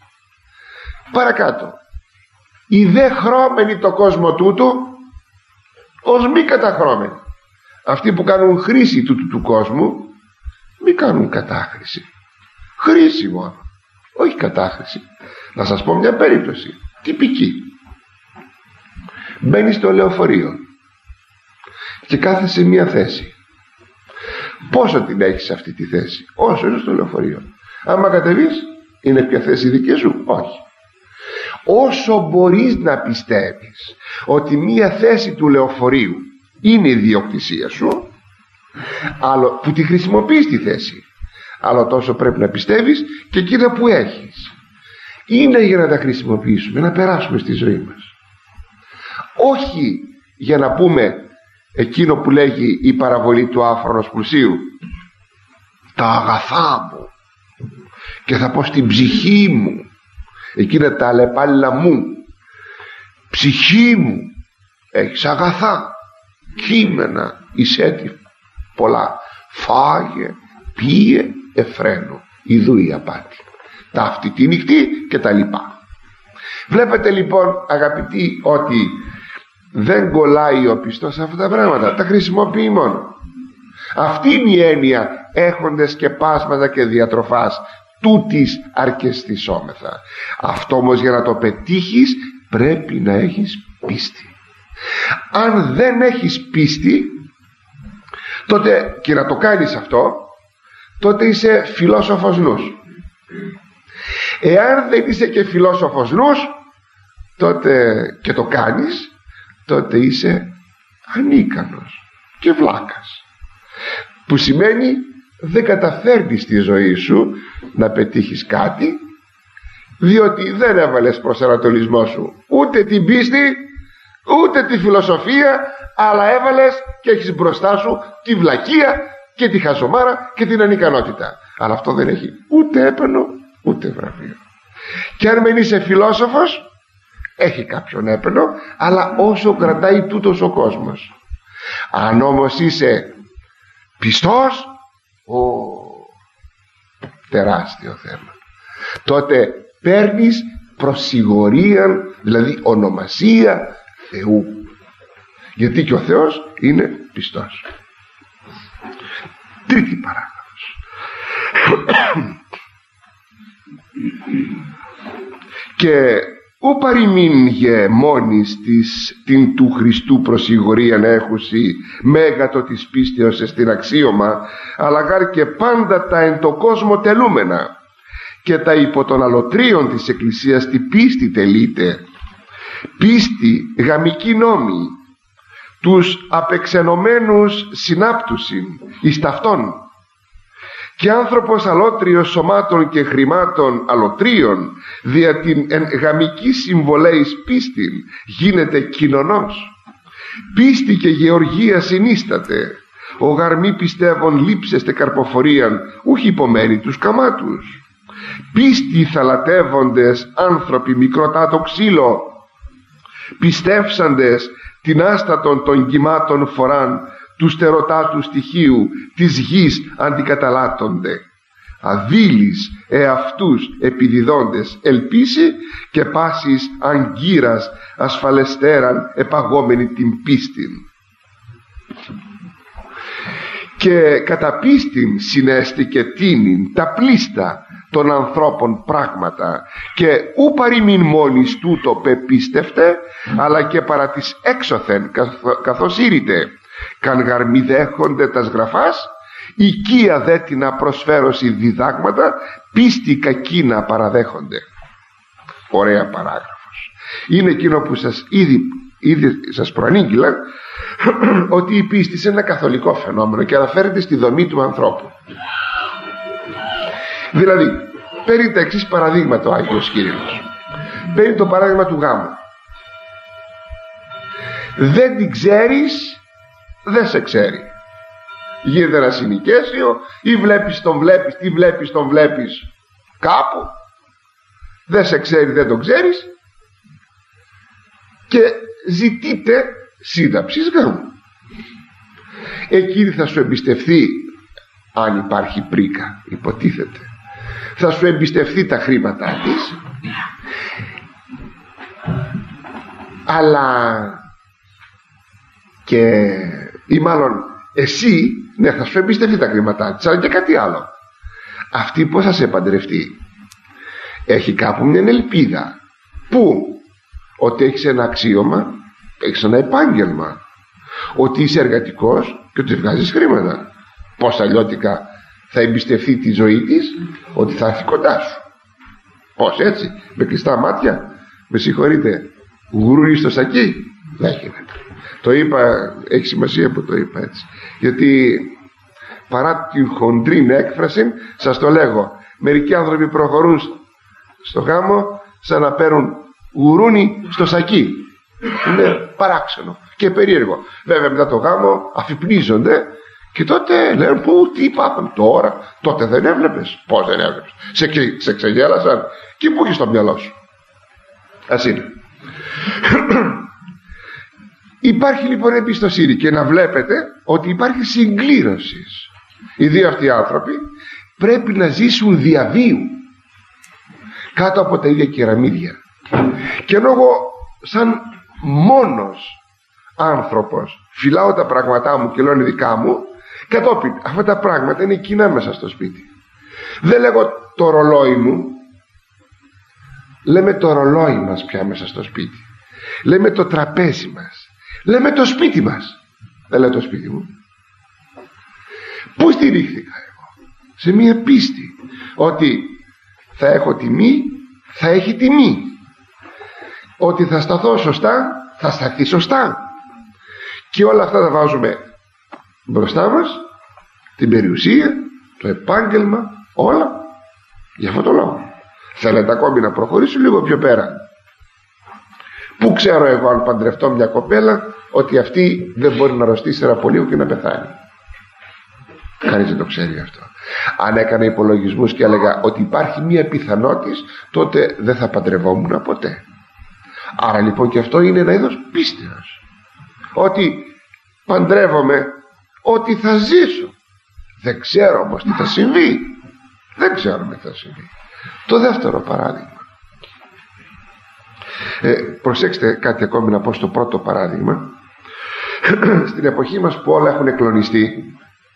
Παρακάτω. Οι δε χρώμενοι το κόσμο τούτο ως μη καταχρώμενοι. Αυτοί που κάνουν χρήση του κόσμου μη κάνουν κατάχρηση. Χρήση μόνο, όχι κατάχρηση. Να σας πω μια περίπτωση τυπική. Μπαίνεις στο λεωφορείο και κάθεσαι σε μια θέση. Πόσο την έχεις αυτή τη θέση? Όσο είναι στο λεωφορείο. Άμα κατεβείς, είναι πια θέση δική σου? Όχι. Όσο μπορείς να πιστεύεις ότι μια θέση του λεωφορείου είναι ιδιοκτησία σου, άλλο που τη χρησιμοποιείς τη θέση, αλλά τόσο πρέπει να πιστεύεις και εκείνα που έχεις είναι για να τα χρησιμοποιήσουμε, να περάσουμε στη ζωή μας. Όχι για να πούμε εκείνο που λέγει η παραβολή του άφρονος πλουσίου, τα αγαθά μου, και θα πω στην ψυχή μου εκείνα τα αλλεπάλληλα μου. Ψυχή μου, έχεις αγαθά, κείμενα, εισέτη πολλά, φάγε, πίε, εφραίνω, ιδού η απάτη, ταύτη τη νυχτή και τα λοιπά. Βλέπετε λοιπόν, αγαπητοί, ότι δεν κολλάει ο πιστός αυτά τα πράγματα, τα χρησιμοποιεί μόνο. Αυτή είναι η έννοια έχοντες και πάσματα και διατροφάς τούτης αρκεστησόμεθα. Αυτό όμως για να το πετύχεις πρέπει να έχεις πίστη. Αν δεν έχεις πίστη, τότε, και να το κάνεις αυτό, τότε είσαι φιλόσοφος νους. Εάν δεν είσαι και φιλόσοφος νους, τότε και το κάνεις, τότε είσαι ανίκανος και βλάκας, που σημαίνει δεν καταφέρνεις στη ζωή σου να πετύχεις κάτι, διότι δεν έβαλες προσανατολισμό σου ούτε την πίστη ούτε τη φιλοσοφία, αλλά έβαλες και έχεις μπροστά σου τη βλακεία και τη χαζομάρα και την ανικανότητα. Αλλά αυτό δεν έχει ούτε έπαινο ούτε βραβείο. Και αν δεν είσαι φιλόσοφος, έχει κάποιον έπαινο, αλλά όσο κρατάει τούτος ο κόσμος. Αν όμως είσαι πιστός, τεράστιο θέμα. Τότε παίρνεις προσιγωρία, δηλαδή ονομασία Θεού, γιατί και ο Θεός είναι πιστός. Τρίτη παράγραφος. Και ου παροιμήν γε μόνης την του Χριστού προσιγωρίαν έχουσι μέγατο της πίστεως εστιν αξίωμα, αλλά γάρ και πάντα τα εν το κόσμο τελούμενα, και τα υπό των αλωτρίων της Εκκλησίας τη πίστη τελείται. Πίστη γαμική νόμη, τους απεξενωμένους συνάπτουσιν εις ταυτόν, και άνθρωπος αλότριος σωμάτων και χρημάτων αλωτρίων δια την εν γαμική συμβολέης πίστην γίνεται κοινωνός. Πίστη και γεωργία συνίσταται, ο γαρμί πιστεύων λείψεστε καρποφορίαν ούχι υπομένει τους καμάτους. Πίστη θαλατεύοντες άνθρωποι μικροτάτο ξύλο, πιστεύσαντες την άστατον των κυμάτων φοράν του στεροτάτου στοιχείου της γης αντικαταλάττονται. Αδίλης εαυτούς επιδιδόντες ελπίσει και πάσης αγκύρας ασφαλεστέραν επαγόμενη την πίστην. Και κατά πίστην συνέστηκε τίνην τα πλήστα των ανθρώπων πράγματα, και ου παροιμήν μόνης τούτο πεπίστευτε, αλλά και παρά της έξωθεν καθώς ήρυτε καν γαρμί δέχονται τας γραφάς, οικία δε την απροσφέρωση διδάγματα, πίστη κακίνα παραδέχονται. Ωραία παράγραφος. Είναι εκείνο που σας ήδη σας προανήγγειλα, ότι η πίστη είναι ένα καθολικό φαινόμενο και αναφέρεται στη δομή του ανθρώπου. Δηλαδή παίρνει τα εξής παραδείγματα ο Άγιος Κύριλλος. Παίρνει το παράδειγμα του γάμου. Δεν την ξέρεις, δεν σε ξέρει. Γίνεται ένα συνοικέσιο, ή βλέπεις τον βλέπεις, τι βλέπεις τον βλέπεις κάπου, δεν σε ξέρει, δεν τον ξέρεις, και ζητείτε σύνταψης γάμου. Εκείνη θα σου εμπιστευθεί, αν υπάρχει πρίκα, υποτίθεται, θα σου εμπιστευθεί τα χρήματά της, αλλά ή μάλλον εσύ, ναι, θα σου εμπιστευτεί τα χρήματά της, αλλά και κάτι άλλο. Αυτή πώς θα σε παντρευτεί? Έχει κάπου μια ελπίδα. Πού? Ότι έχεις ένα αξίωμα, έχεις ένα επάγγελμα, ότι είσαι εργατικός και ότι βγάζεις χρήματα. Πώς αλλιώτικα θα εμπιστευτεί τη ζωή της? Ότι θα έρθει κοντά σου. Πώς, έτσι, με κλειστά μάτια? Με συγχωρείτε, γουρούνι στο σακί? Δεν γίνεται. Το είπα, έχει σημασία που το είπα έτσι, γιατί παρά την χοντρή έκφραση, σας το λέγω, μερικοί άνθρωποι προχωρούν στο γάμο σαν να παίρνουν γουρούνι στο σακί. Είναι παράξενο και περίεργο. Βέβαια μετά το γάμο αφυπνίζονται και τότε λένε πού, τι είπαμε τώρα? Τότε δεν έβλεπες? Πώς δεν έβλεπες? Σε ξεγέλασαν? Και πού έχεις το μυαλό σου? Ας είναι. Υπάρχει λοιπόν εμπιστοσύνη, και να βλέπετε ότι υπάρχει συγκλήρωση. Οι δύο αυτοί άνθρωποι πρέπει να ζήσουν διαβίου κάτω από τα ίδια κεραμίδια. Και ενώ εγώ σαν μόνος άνθρωπος φυλάω τα πράγματά μου και λέω είναι δικά μου, κατόπιν αυτά τα πράγματα είναι κοινά μέσα στο σπίτι. Δεν λέγω το ρολόι μου, λέμε το ρολόι μας πια μέσα στο σπίτι, λέμε το τραπέζι μας, λέμε το σπίτι μας, δεν λέω το σπίτι μου. Πού στηρίχθηκα εγώ? Σε μία πίστη ότι θα έχω τιμή, θα έχει τιμή, ότι θα σταθώ σωστά, θα σταθεί σωστά, και όλα αυτά τα βάζουμε μπροστά μας, την περιουσία, το επάγγελμα, όλα για αυτόν τον λόγο. Θέλετε ακόμη να προχωρήσω λίγο πιο πέρα? Πού ξέρω εγώ αν παντρευτώ μια κοπέλα ότι αυτή δεν μπορεί να αρρωστήσει ένα πολύ και να πεθάνει? Κανείς δεν το ξέρει αυτό. Αν έκανα υπολογισμούς και έλεγα ότι υπάρχει μια πιθανότητα, τότε δεν θα παντρευόμουν ποτέ. Άρα λοιπόν και αυτό είναι ένα είδος πίστεως, ότι παντρεύομαι ότι θα ζήσω. Δεν ξέρω όμως τι θα συμβεί. Δεν ξέρουμε τι θα συμβεί. Το δεύτερο παράδειγμα, προσέξτε κάτι ακόμη να πω στο πρώτο παράδειγμα. Στην εποχή μας που όλα έχουν εκλονιστεί,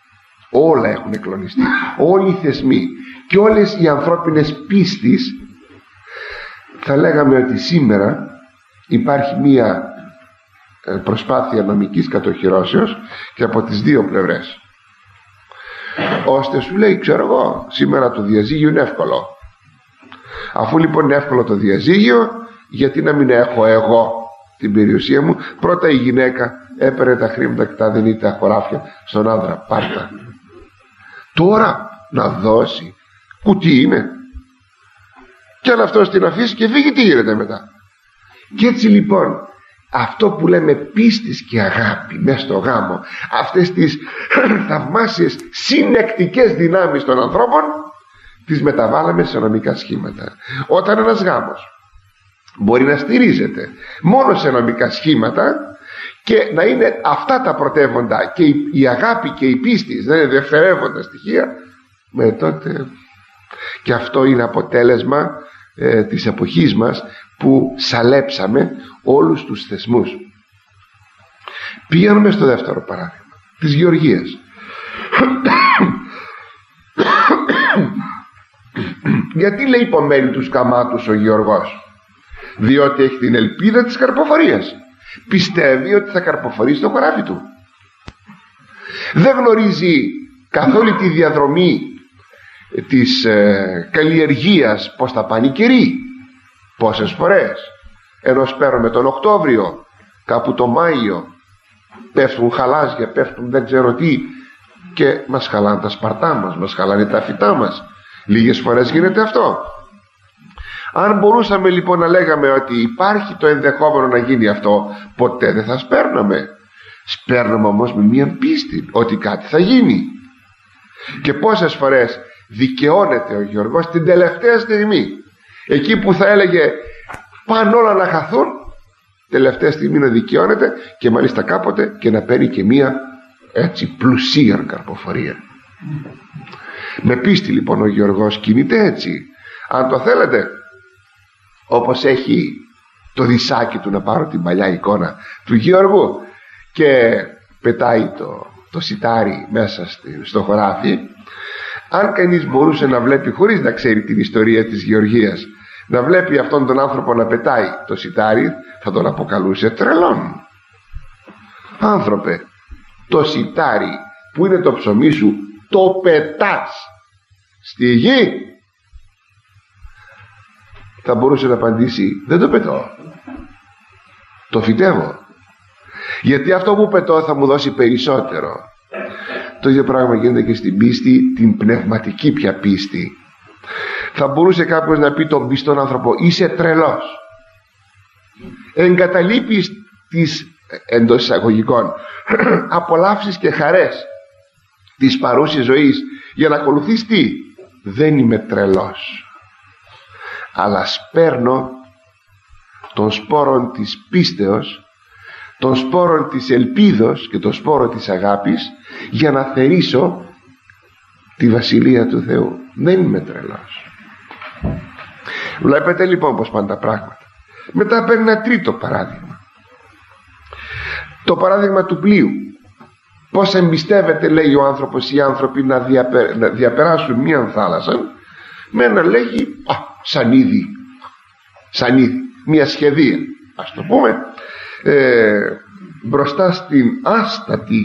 όλοι οι θεσμοί και όλες οι ανθρώπινες πίστεις, θα λέγαμε ότι σήμερα υπάρχει μία προσπάθεια νομικής κατοχυρώσεως και από τις δύο πλευρές, ώστε σου λέει, ξέρω εγώ, σήμερα το διαζύγιο είναι εύκολο. Αφού λοιπόν είναι εύκολο το διαζύγιο, γιατί να μην έχω εγώ την περιουσία μου? Πρώτα η γυναίκα έπαιρνε τα χρήματα και τα δίνει τα χωράφια στον άνδρα, πάρτα. Τώρα να δώσει, κουτί είναι, και αν αυτός την αφήσει και φύγει, τι γίνεται μετά? Και έτσι λοιπόν αυτό που λέμε πίστης και αγάπη μέσα στο γάμο, αυτές τις θαυμάσιες συνεκτικές δυνάμεις των ανθρώπων, τις μεταβάλαμε σε νομικά σχήματα. Όταν ένας γάμος μπορεί να στηρίζεται μόνο σε νομικά σχήματα και να είναι αυτά τα πρωτεύοντα και η αγάπη και η πίστη δεν είναι δευτερεύοντα στοιχεία, με τότε, και αυτό είναι αποτέλεσμα της εποχής μας, που σαλέψαμε όλους τους θεσμούς. Πηγαίνουμε στο δεύτερο παράδειγμα της Γεωργίας. Γιατί λέει υπομένει τους καμάτους ο Γεωργός? Διότι έχει την ελπίδα της καρποφορίας. Πιστεύει ότι θα καρποφορήσει το χωράφι του. Δεν γνωρίζει καθ' όλη τη διαδρομή της καλλιεργίας πως θα πάνε οι καιροί, πόσες φορές, ενώ σπέρουμε τον Οκτώβριο, κάπου το Μάιο πέφτουν χαλάζια, πέφτουν δεν ξέρω τι, και μας χαλάνε τα σπαρτά μας, μας χαλάνε τα φυτά μας. Λίγες φορές γίνεται αυτό. Αν μπορούσαμε λοιπόν να λέγαμε ότι υπάρχει το ενδεχόμενο να γίνει αυτό, ποτέ δεν θα σπέρναμε. Σπέρναμε όμως με μία πίστη ότι κάτι θα γίνει. Και πόσες φορές δικαιώνεται ο Γιώργος την τελευταία στιγμή, εκεί που θα έλεγε πάνε όλα να χαθούν, τελευταία στιγμή να δικαιώνεται, και μάλιστα κάποτε και να παίρνει και μία έτσι πλουσία καρποφορία. Με πίστη λοιπόν ο Γιώργος κινείται έτσι. Αν το θέλετε, όπως έχει το δισάκι του, να πάρω την παλιά εικόνα του Γιώργου, και πετάει το σιτάρι μέσα στο χωράφι, αν κανείς μπορούσε να βλέπει, χωρίς να ξέρει την ιστορία της Γεωργίας, να βλέπει αυτόν τον άνθρωπο να πετάει το σιτάρι, θα τον αποκαλούσε τρελόν. Άνθρωπε, το σιτάρι που είναι το ψωμί σου το πετάς στη γη? Θα μπορούσε να απαντήσει, δεν το πετώ, το φυτεύω, γιατί αυτό που πετώ θα μου δώσει περισσότερο. Το ίδιο πράγμα γίνεται και στην πίστη, την πνευματική πια πίστη. Θα μπορούσε κάποιος να πει τον πιστόν άνθρωπο, είσαι τρελός, εγκαταλείπεις τις εντός εισαγωγικών απολαύσεις και χαρές της παρούσης ζωής για να ακολουθείς τι? Δεν είμαι τρελός, αλλά σπέρνω των σπόρων της πίστεως, των σπόρων της ελπίδος και των σπόρων της αγάπης, για να θερήσω τη Βασιλεία του Θεού. Δεν είμαι τρελός. Βλέπετε λοιπόν πως πάνε τα πράγματα. Μετά παίρνει ένα τρίτο παράδειγμα, το παράδειγμα του πλοίου. Πως εμπιστεύεται, λέει ο άνθρωπος, οι άνθρωποι να διαπεράσουν μία θάλασσα με ένα, λέγει, σανίδι, μία σχεδία, ας το πούμε, μπροστά στην άστατη,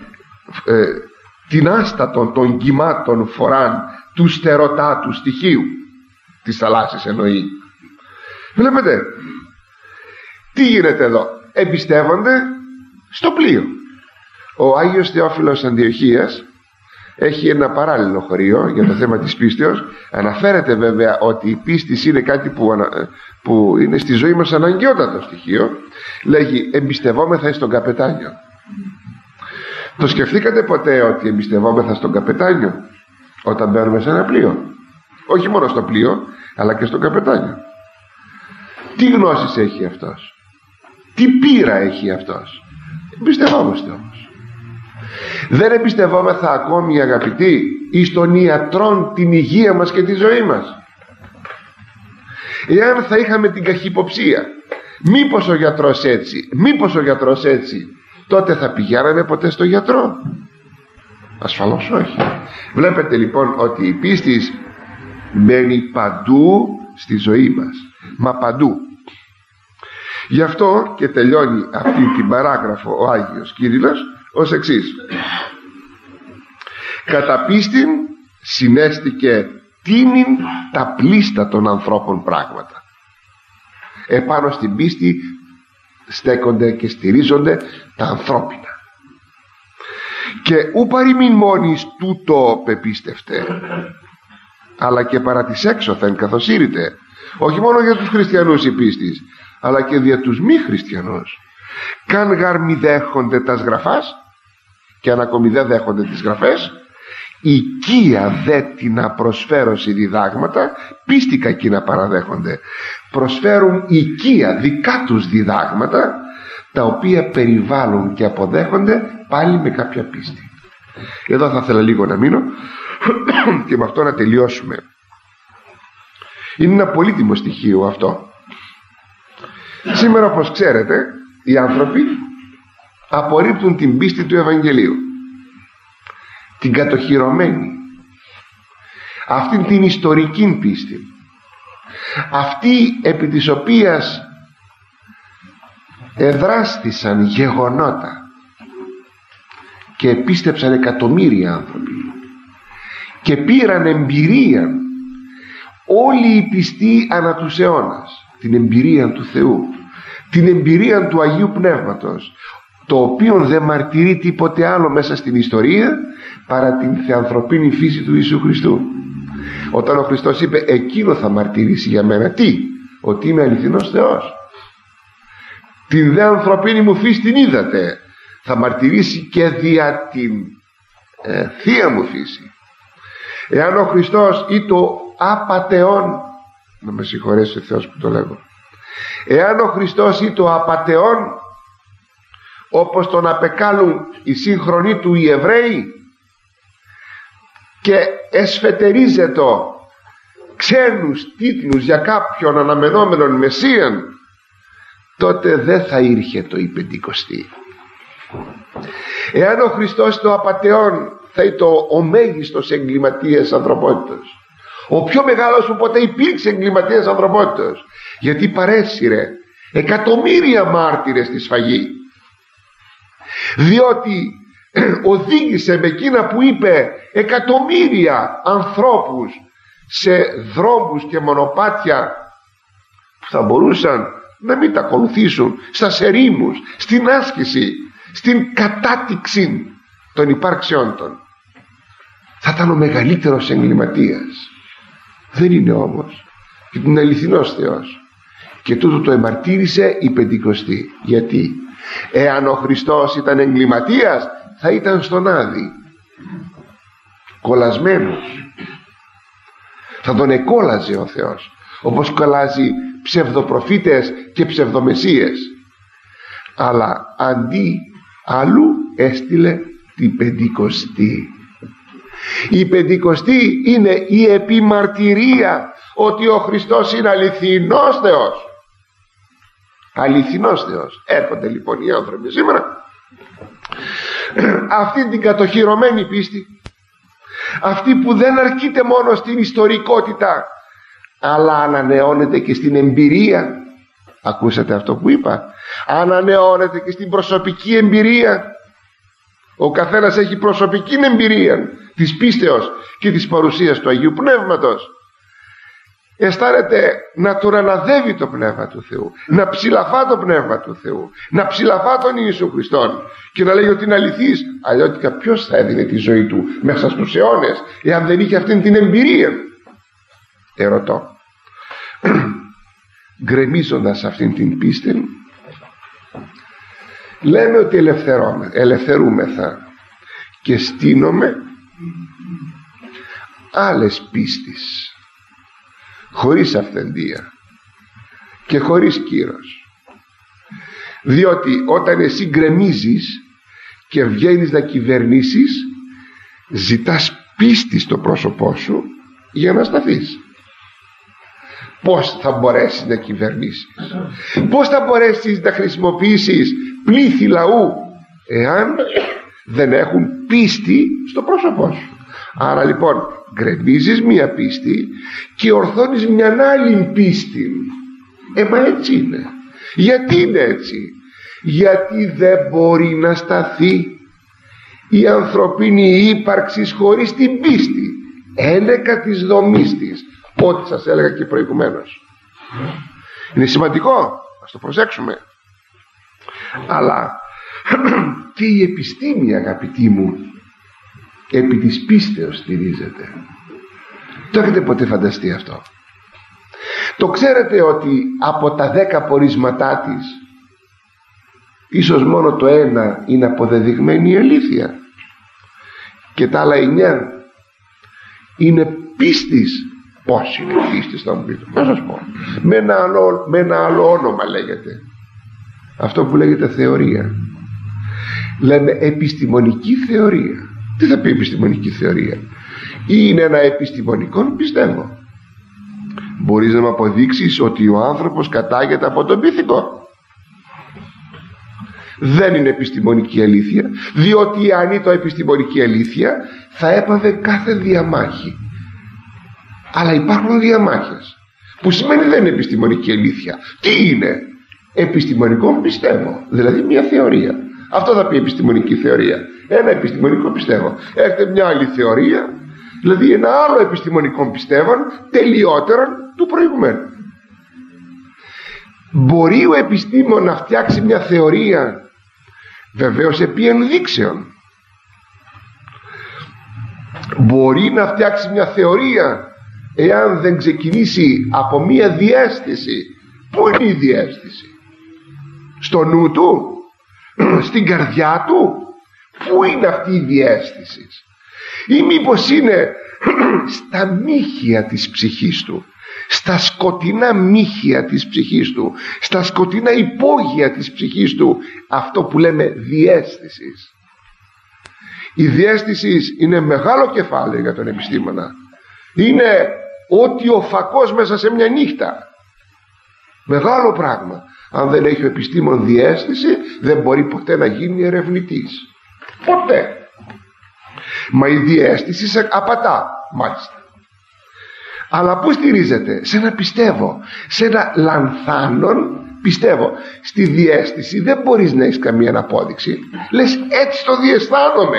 την άστατον των κυμάτων φοράν του στερωτάτου στοιχείου της θαλάσσης, εννοεί. Βλέπετε τι γίνεται εδώ? Εμπιστεύονται στο πλοίο. Ο Άγιος Θεόφιλος Αντιοχίας έχει ένα παράλληλο χωρίο για το θέμα της πίστεως. Αναφέρεται βέβαια ότι η πίστη είναι κάτι που είναι στη ζωή μας αναγκαιότατο στοιχείο. Λέγει, εμπιστευόμεθα στον καπετάνιο. Το σκεφτήκατε ποτέ ότι εμπιστευόμεθα στον καπετάνιο όταν μπαίνουμε σε ένα πλοίο? Όχι μόνο στο πλοίο, αλλά και στον καπετάνιο. Τι γνώσεις έχει αυτός? Τι πείρα έχει αυτός? Εμπιστευόμαστε όμως. Δεν εμπιστευόμεθα ακόμη, αγαπητοί, εις τον ιατρόν την υγεία μας και τη ζωή μας? Εάν θα είχαμε την καχυποψία, μήπως ο γιατρός έτσι, μήπως ο γιατρός έτσι, τότε θα πηγαίναμε ποτέ στο γιατρό? Ασφαλώς όχι. Βλέπετε λοιπόν ότι η πίστη μένει παντού στη ζωή μας, μα παντού. Γι' αυτό και τελειώνει αυτή την παράγραφο ο Άγιος Κύριλλος ως εξής: κατά πίστην συνέστηκε τίμην τα πλήστα των ανθρώπων πράγματα. Επάνω στην πίστη στέκονται και στηρίζονται τα ανθρώπινα. Και ου παροιμήν μόνης τούτο πεπίστευτε, αλλά και παρά της έξωθεν καθοσύρητε, όχι μόνο για τους χριστιανούς η πίστης, αλλά και για τους μη χριστιανούς. Καν γαρ μη δέχονται τας γραφάς, και αν ακόμη δεν δέχονται τις γραφές, οικία δε την να προσφέρωση διδάγματα, πίστηκα εκεί να παραδέχονται. Προσφέρουν οικία, δικά τους διδάγματα, τα οποία περιβάλλουν και αποδέχονται πάλι με κάποια πίστη. Εδώ θα ήθελα λίγο να μείνω και με αυτό να τελειώσουμε. Είναι ένα πολύτιμο στοιχείο αυτό. Σήμερα, όπως ξέρετε, οι άνθρωποι απορρίπτουν την πίστη του Ευαγγελίου, την κατοχυρωμένη, αυτήν την ιστορική πίστη, αυτή επί της οποίας εδράστησαν γεγονότα και επίστεψαν εκατομμύρια άνθρωποι και πήραν εμπειρία όλοι οι πιστοί ανά τους αιώνας, την εμπειρία του Θεού, την εμπειρία του Αγίου Πνεύματος, το οποίο δεν μαρτυρεί τίποτε άλλο μέσα στην ιστορία παρά την θεανθρωπίνη φύση του Ιησού Χριστού. Όταν ο Χριστός είπε εκείνο θα μαρτυρήσει για μένα, τι? Ότι είμαι αληθινός Θεός. Την δε ανθρωπίνη μου φύση την είδατε, θα μαρτυρήσει και δια την θεία μου φύση. Εάν ο Χριστός ή το απατεών, να με συγχωρέσει ο Θεός που το λέγω, εάν ο Χριστός ή το απατεών, όπως τον απεκάλουν οι σύγχρονοι του οι Εβραίοι, και εσφετερίζεται ξένους τίτλους για κάποιον αναμενόμενον Μεσσίαν, τότε δεν θα ήρχετο η Πεντηκοστή. Εάν ο Χριστός το απατεών θα ήταν ο μέγιστος εγκληματίας ανθρωπότητας, ο πιο μεγάλος που ποτέ υπήρξε εγκληματίας ανθρωπότητας, γιατί παρέσυρε εκατομμύρια μάρτυρες στη σφαγή, διότι οδήγησε με εκείνα που είπε εκατομμύρια ανθρώπους σε δρόμους και μονοπάτια που θα μπορούσαν να μην τα ακολουθήσουν, στα ερήμους, στην άσκηση, στην κατάτηξη των υπάρξεών των. Θα ήταν ο μεγαλύτερος εγκληματίας. Δεν είναι όμως, και είναι αληθινός Θεός, και τούτο το εμαρτύρησε η Πεντηκοστή. Γιατί? Εάν ο Χριστός ήταν εγκληματίας, θα ήταν στον Άδη κολλασμένος, θα τον εκόλαζε ο Θεός, όπως κολλάζει ψευδοπροφήτες και ψευδομεσσίες. Αλλά αντί αλλού έστειλε την Πεντηκοστή. Η Πεντηκοστή είναι η επιμαρτυρία ότι ο Χριστός είναι αληθινός Θεός. Αληθινός Θεός. Έρχονται λοιπόν οι άνθρωποι σήμερα αυτή την κατοχυρωμένη πίστη, αυτή που δεν αρκείται μόνο στην ιστορικότητα, αλλά ανανεώνεται και στην εμπειρία. Ακούσατε αυτό που είπα? Ανανεώνεται και στην προσωπική εμπειρία. Ο καθένας έχει προσωπική εμπειρία της πίστεως και της παρουσίας του Αγίου Πνεύματος. Αισθάνεται να τον αναδεύει το Πνεύμα του Θεού, να ψηλαφά το Πνεύμα του Θεού, να ψηλαφά τον Ιησού Χριστόν και να λέει ότι είναι αληθής. Αλλιώτικα ποιος θα έδινε τη ζωή του μέσα στους αιώνες εάν δεν είχε αυτήν την εμπειρία? Ερωτώ. Γκρεμίζοντας αυτήν την πίστη, λέμε ότι ελευθερούμεθα και στείνομαι άλλες πίστης, χωρίς αυθεντία και χωρίς κύρος. Διότι όταν εσύ γκρεμίζεις και βγαίνεις να κυβερνήσεις, ζητάς πίστη στο πρόσωπό σου για να σταθείς. Πώς θα μπορέσεις να κυβερνήσεις, πώς θα μπορέσεις να χρησιμοποιήσεις πλήθη λαού εάν δεν έχουν πίστη στο πρόσωπό σου? Άρα λοιπόν γκρεμίζεις μία πίστη και ορθώνεις μια άλλη πίστη. Μα έτσι είναι. Γιατί είναι έτσι? Γιατί δεν μπορεί να σταθεί η ανθρωπίνη ύπαρξη χωρίς την πίστη, έλεκα της δομής της. Ό,τι σας έλεγα και προηγουμένως. Είναι σημαντικό, ας το προσέξουμε. Αλλά και η επιστήμη, αγαπητοί μου, επί της πίστεως στηρίζεται. Το έχετε ποτέ φανταστεί αυτό? Το ξέρετε ότι από τα 10 πορίσματά της ίσως μόνο το 1 είναι αποδεδειγμένη αλήθεια και τα άλλα 9 είναι πίστης? Πώς είναι πίστης, θα μου πείτε? Να σας πω. Με ένα άλλο όνομα λέγεται. Αυτό που λέγεται θεωρία. Λέμε επιστημονική θεωρία. Τι θα πει επιστημονική θεωρία? Είναι ένα επιστημονικό πιστεύω. Μπορείς να μου αποδείξεις ότι ο άνθρωπος κατάγεται από τον πίθηκο? Δεν είναι επιστημονική αλήθεια, διότι αν ήταν επιστημονική αλήθεια θα έπαβε κάθε διαμάχη. Αλλά υπάρχουν διαμάχες, που σημαίνει δεν είναι επιστημονική αλήθεια. Τι είναι? Επιστημονικό πιστεύω, δηλαδή μια θεωρία. Αυτό θα πει επιστημονική θεωρία. Ένα επιστημονικό πιστεύω. Έχετε μια άλλη θεωρία, δηλαδή ένα άλλο επιστημονικό πιστεύω, τελειότερον του προηγουμένου. Μπορεί ο επιστήμον να φτιάξει μια θεωρία? Βεβαίως επί ενδείξεων. Μπορεί να φτιάξει μια θεωρία εάν δεν ξεκινήσει από μία διαίσθηση. Πού είναι η διαίσθηση? Στο νου του? Στην καρδιά του? Πού είναι αυτή η διαίσθηση? Ή μήπως είναι στα μύχια της ψυχής του, στα σκοτεινά μύχια της ψυχής του, στα σκοτεινά υπόγεια της ψυχής του, αυτό που λέμε διαίσθηση? Η διαίσθηση είναι μεγάλο κεφάλαιο για τον επιστήμονα. Είναι ότι ο φακός μέσα σε μια νύχτα. Μεγάλο πράγμα. Αν δεν έχει ο επιστήμον διαίσθηση, δεν μπορεί ποτέ να γίνει ερευνητής. Ποτέ. Μα η διαίσθηση σε απατά, μάλιστα. Αλλά πού στηρίζεται? Σε ένα πιστεύω, σε ένα λανθάνον πιστεύω. Στη διαίσθηση δεν μπορείς να έχεις καμία απόδειξη. Λες έτσι το διαισθάνομαι.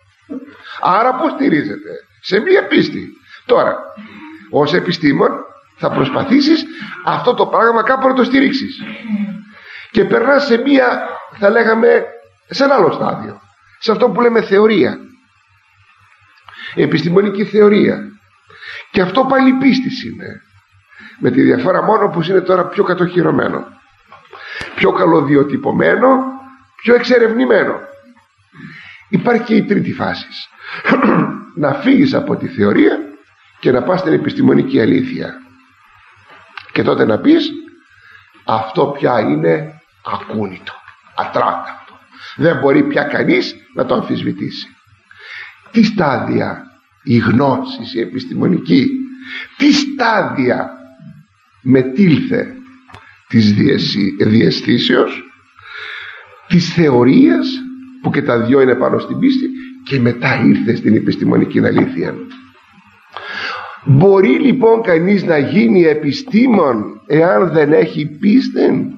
Άρα πού στηρίζεται? Σε μία πίστη. Τώρα, ως επιστήμον θα προσπαθήσεις αυτό το πράγμα κάπου να το στηρίξεις. Και περνάς σε μία, θα λέγαμε, σε ένα άλλο στάδιο. Σε αυτό που λέμε θεωρία. Επιστημονική θεωρία. Και αυτό πάλι πίστης είναι. Με τη διαφορά μόνο που είναι τώρα πιο κατοχυρωμένο, πιο καλοδιοτυπωμένο, πιο εξερευνημένο. Υπάρχει και η τρίτη φάση. Να φύγεις από τη θεωρία και να πας στην επιστημονική αλήθεια. Και τότε να πεις αυτό πια είναι ακούνητο, ατράκτατο. Δεν μπορεί πια κανείς να το αμφισβητήσει. Τι στάδια η γνώση η επιστημονική, τι στάδια μετήλθε της διαισθήσεως, της θεωρίας, που και τα δυο είναι πάνω στην πίστη, και μετά ήρθε στην επιστημονική αλήθεια. Μπορεί λοιπόν κανείς να γίνει επιστήμον εάν δεν έχει πίστη?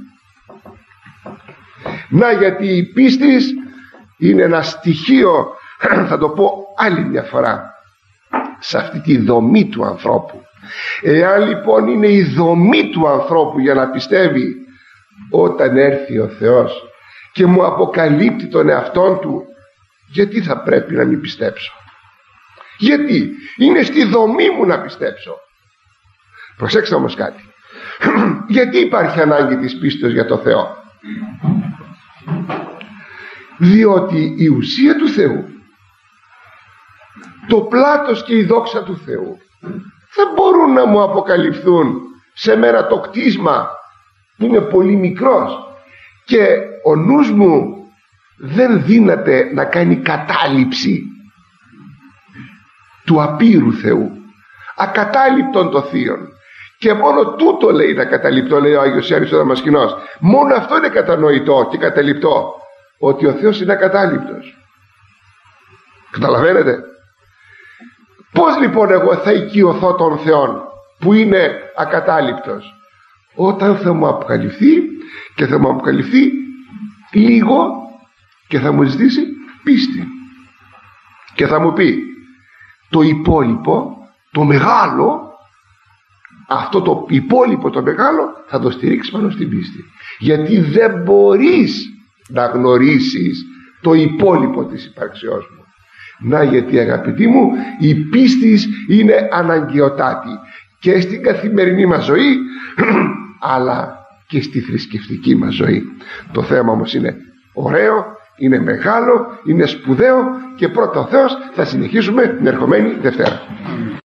Να, γιατί η πίστη είναι ένα στοιχείο, θα το πω άλλη μια φορά, σε αυτή τη δομή του ανθρώπου. Εάν λοιπόν είναι η δομή του ανθρώπου για να πιστεύει, όταν έρθει ο Θεός και μου αποκαλύπτει τον εαυτόν του, γιατί θα πρέπει να μην πιστέψω? Γιατί είναι στη δομή μου να πιστέψω. Προσέξτε όμως κάτι. Γιατί υπάρχει ανάγκη της πίστης για το Θεό? Διότι η ουσία του Θεού, το πλάτος και η δόξα του Θεού δεν μπορούν να μου αποκαλυφθούν σε μέρα το κτίσμα που είναι πολύ μικρός και ο νους μου δεν δύναται να κάνει κατάληψη του απείρου Θεού, ακατάληπτον το Θείον. Και μόνο τούτο λέει να καταληπτώ, λέει ο Άγιος Ιάννης ο Δαμασκηνός. Μόνο αυτό είναι κατανοητό και καταληπτό, ότι ο Θεός είναι ακατάληπτος. Καταλαβαίνετε? Πώς λοιπόν εγώ θα οικειωθώ τον Θεόν που είναι ακατάληπτος? Όταν θα μου αποκαλυφθεί, και θα μου αποκαλυφθεί λίγο, και θα μου ζητήσει πίστη και θα μου πει το υπόλοιπο, το μεγάλο, αυτό το υπόλοιπο το μεγάλο θα το στηρίξει πάνω στην πίστη. Γιατί δεν μπορείς να γνωρίσεις το υπόλοιπο της υπαρξιός μου. Να, γιατί αγαπητοί μου, η πίστη είναι αναγκαιοτάτη και στην καθημερινή μας ζωή αλλά και στη θρησκευτική μας ζωή. Το θέμα όμως είναι ωραίο, είναι μεγάλο, είναι σπουδαίο, και πρώτα ο Θεός θα συνεχίσουμε την ερχομένη Δευτέρα.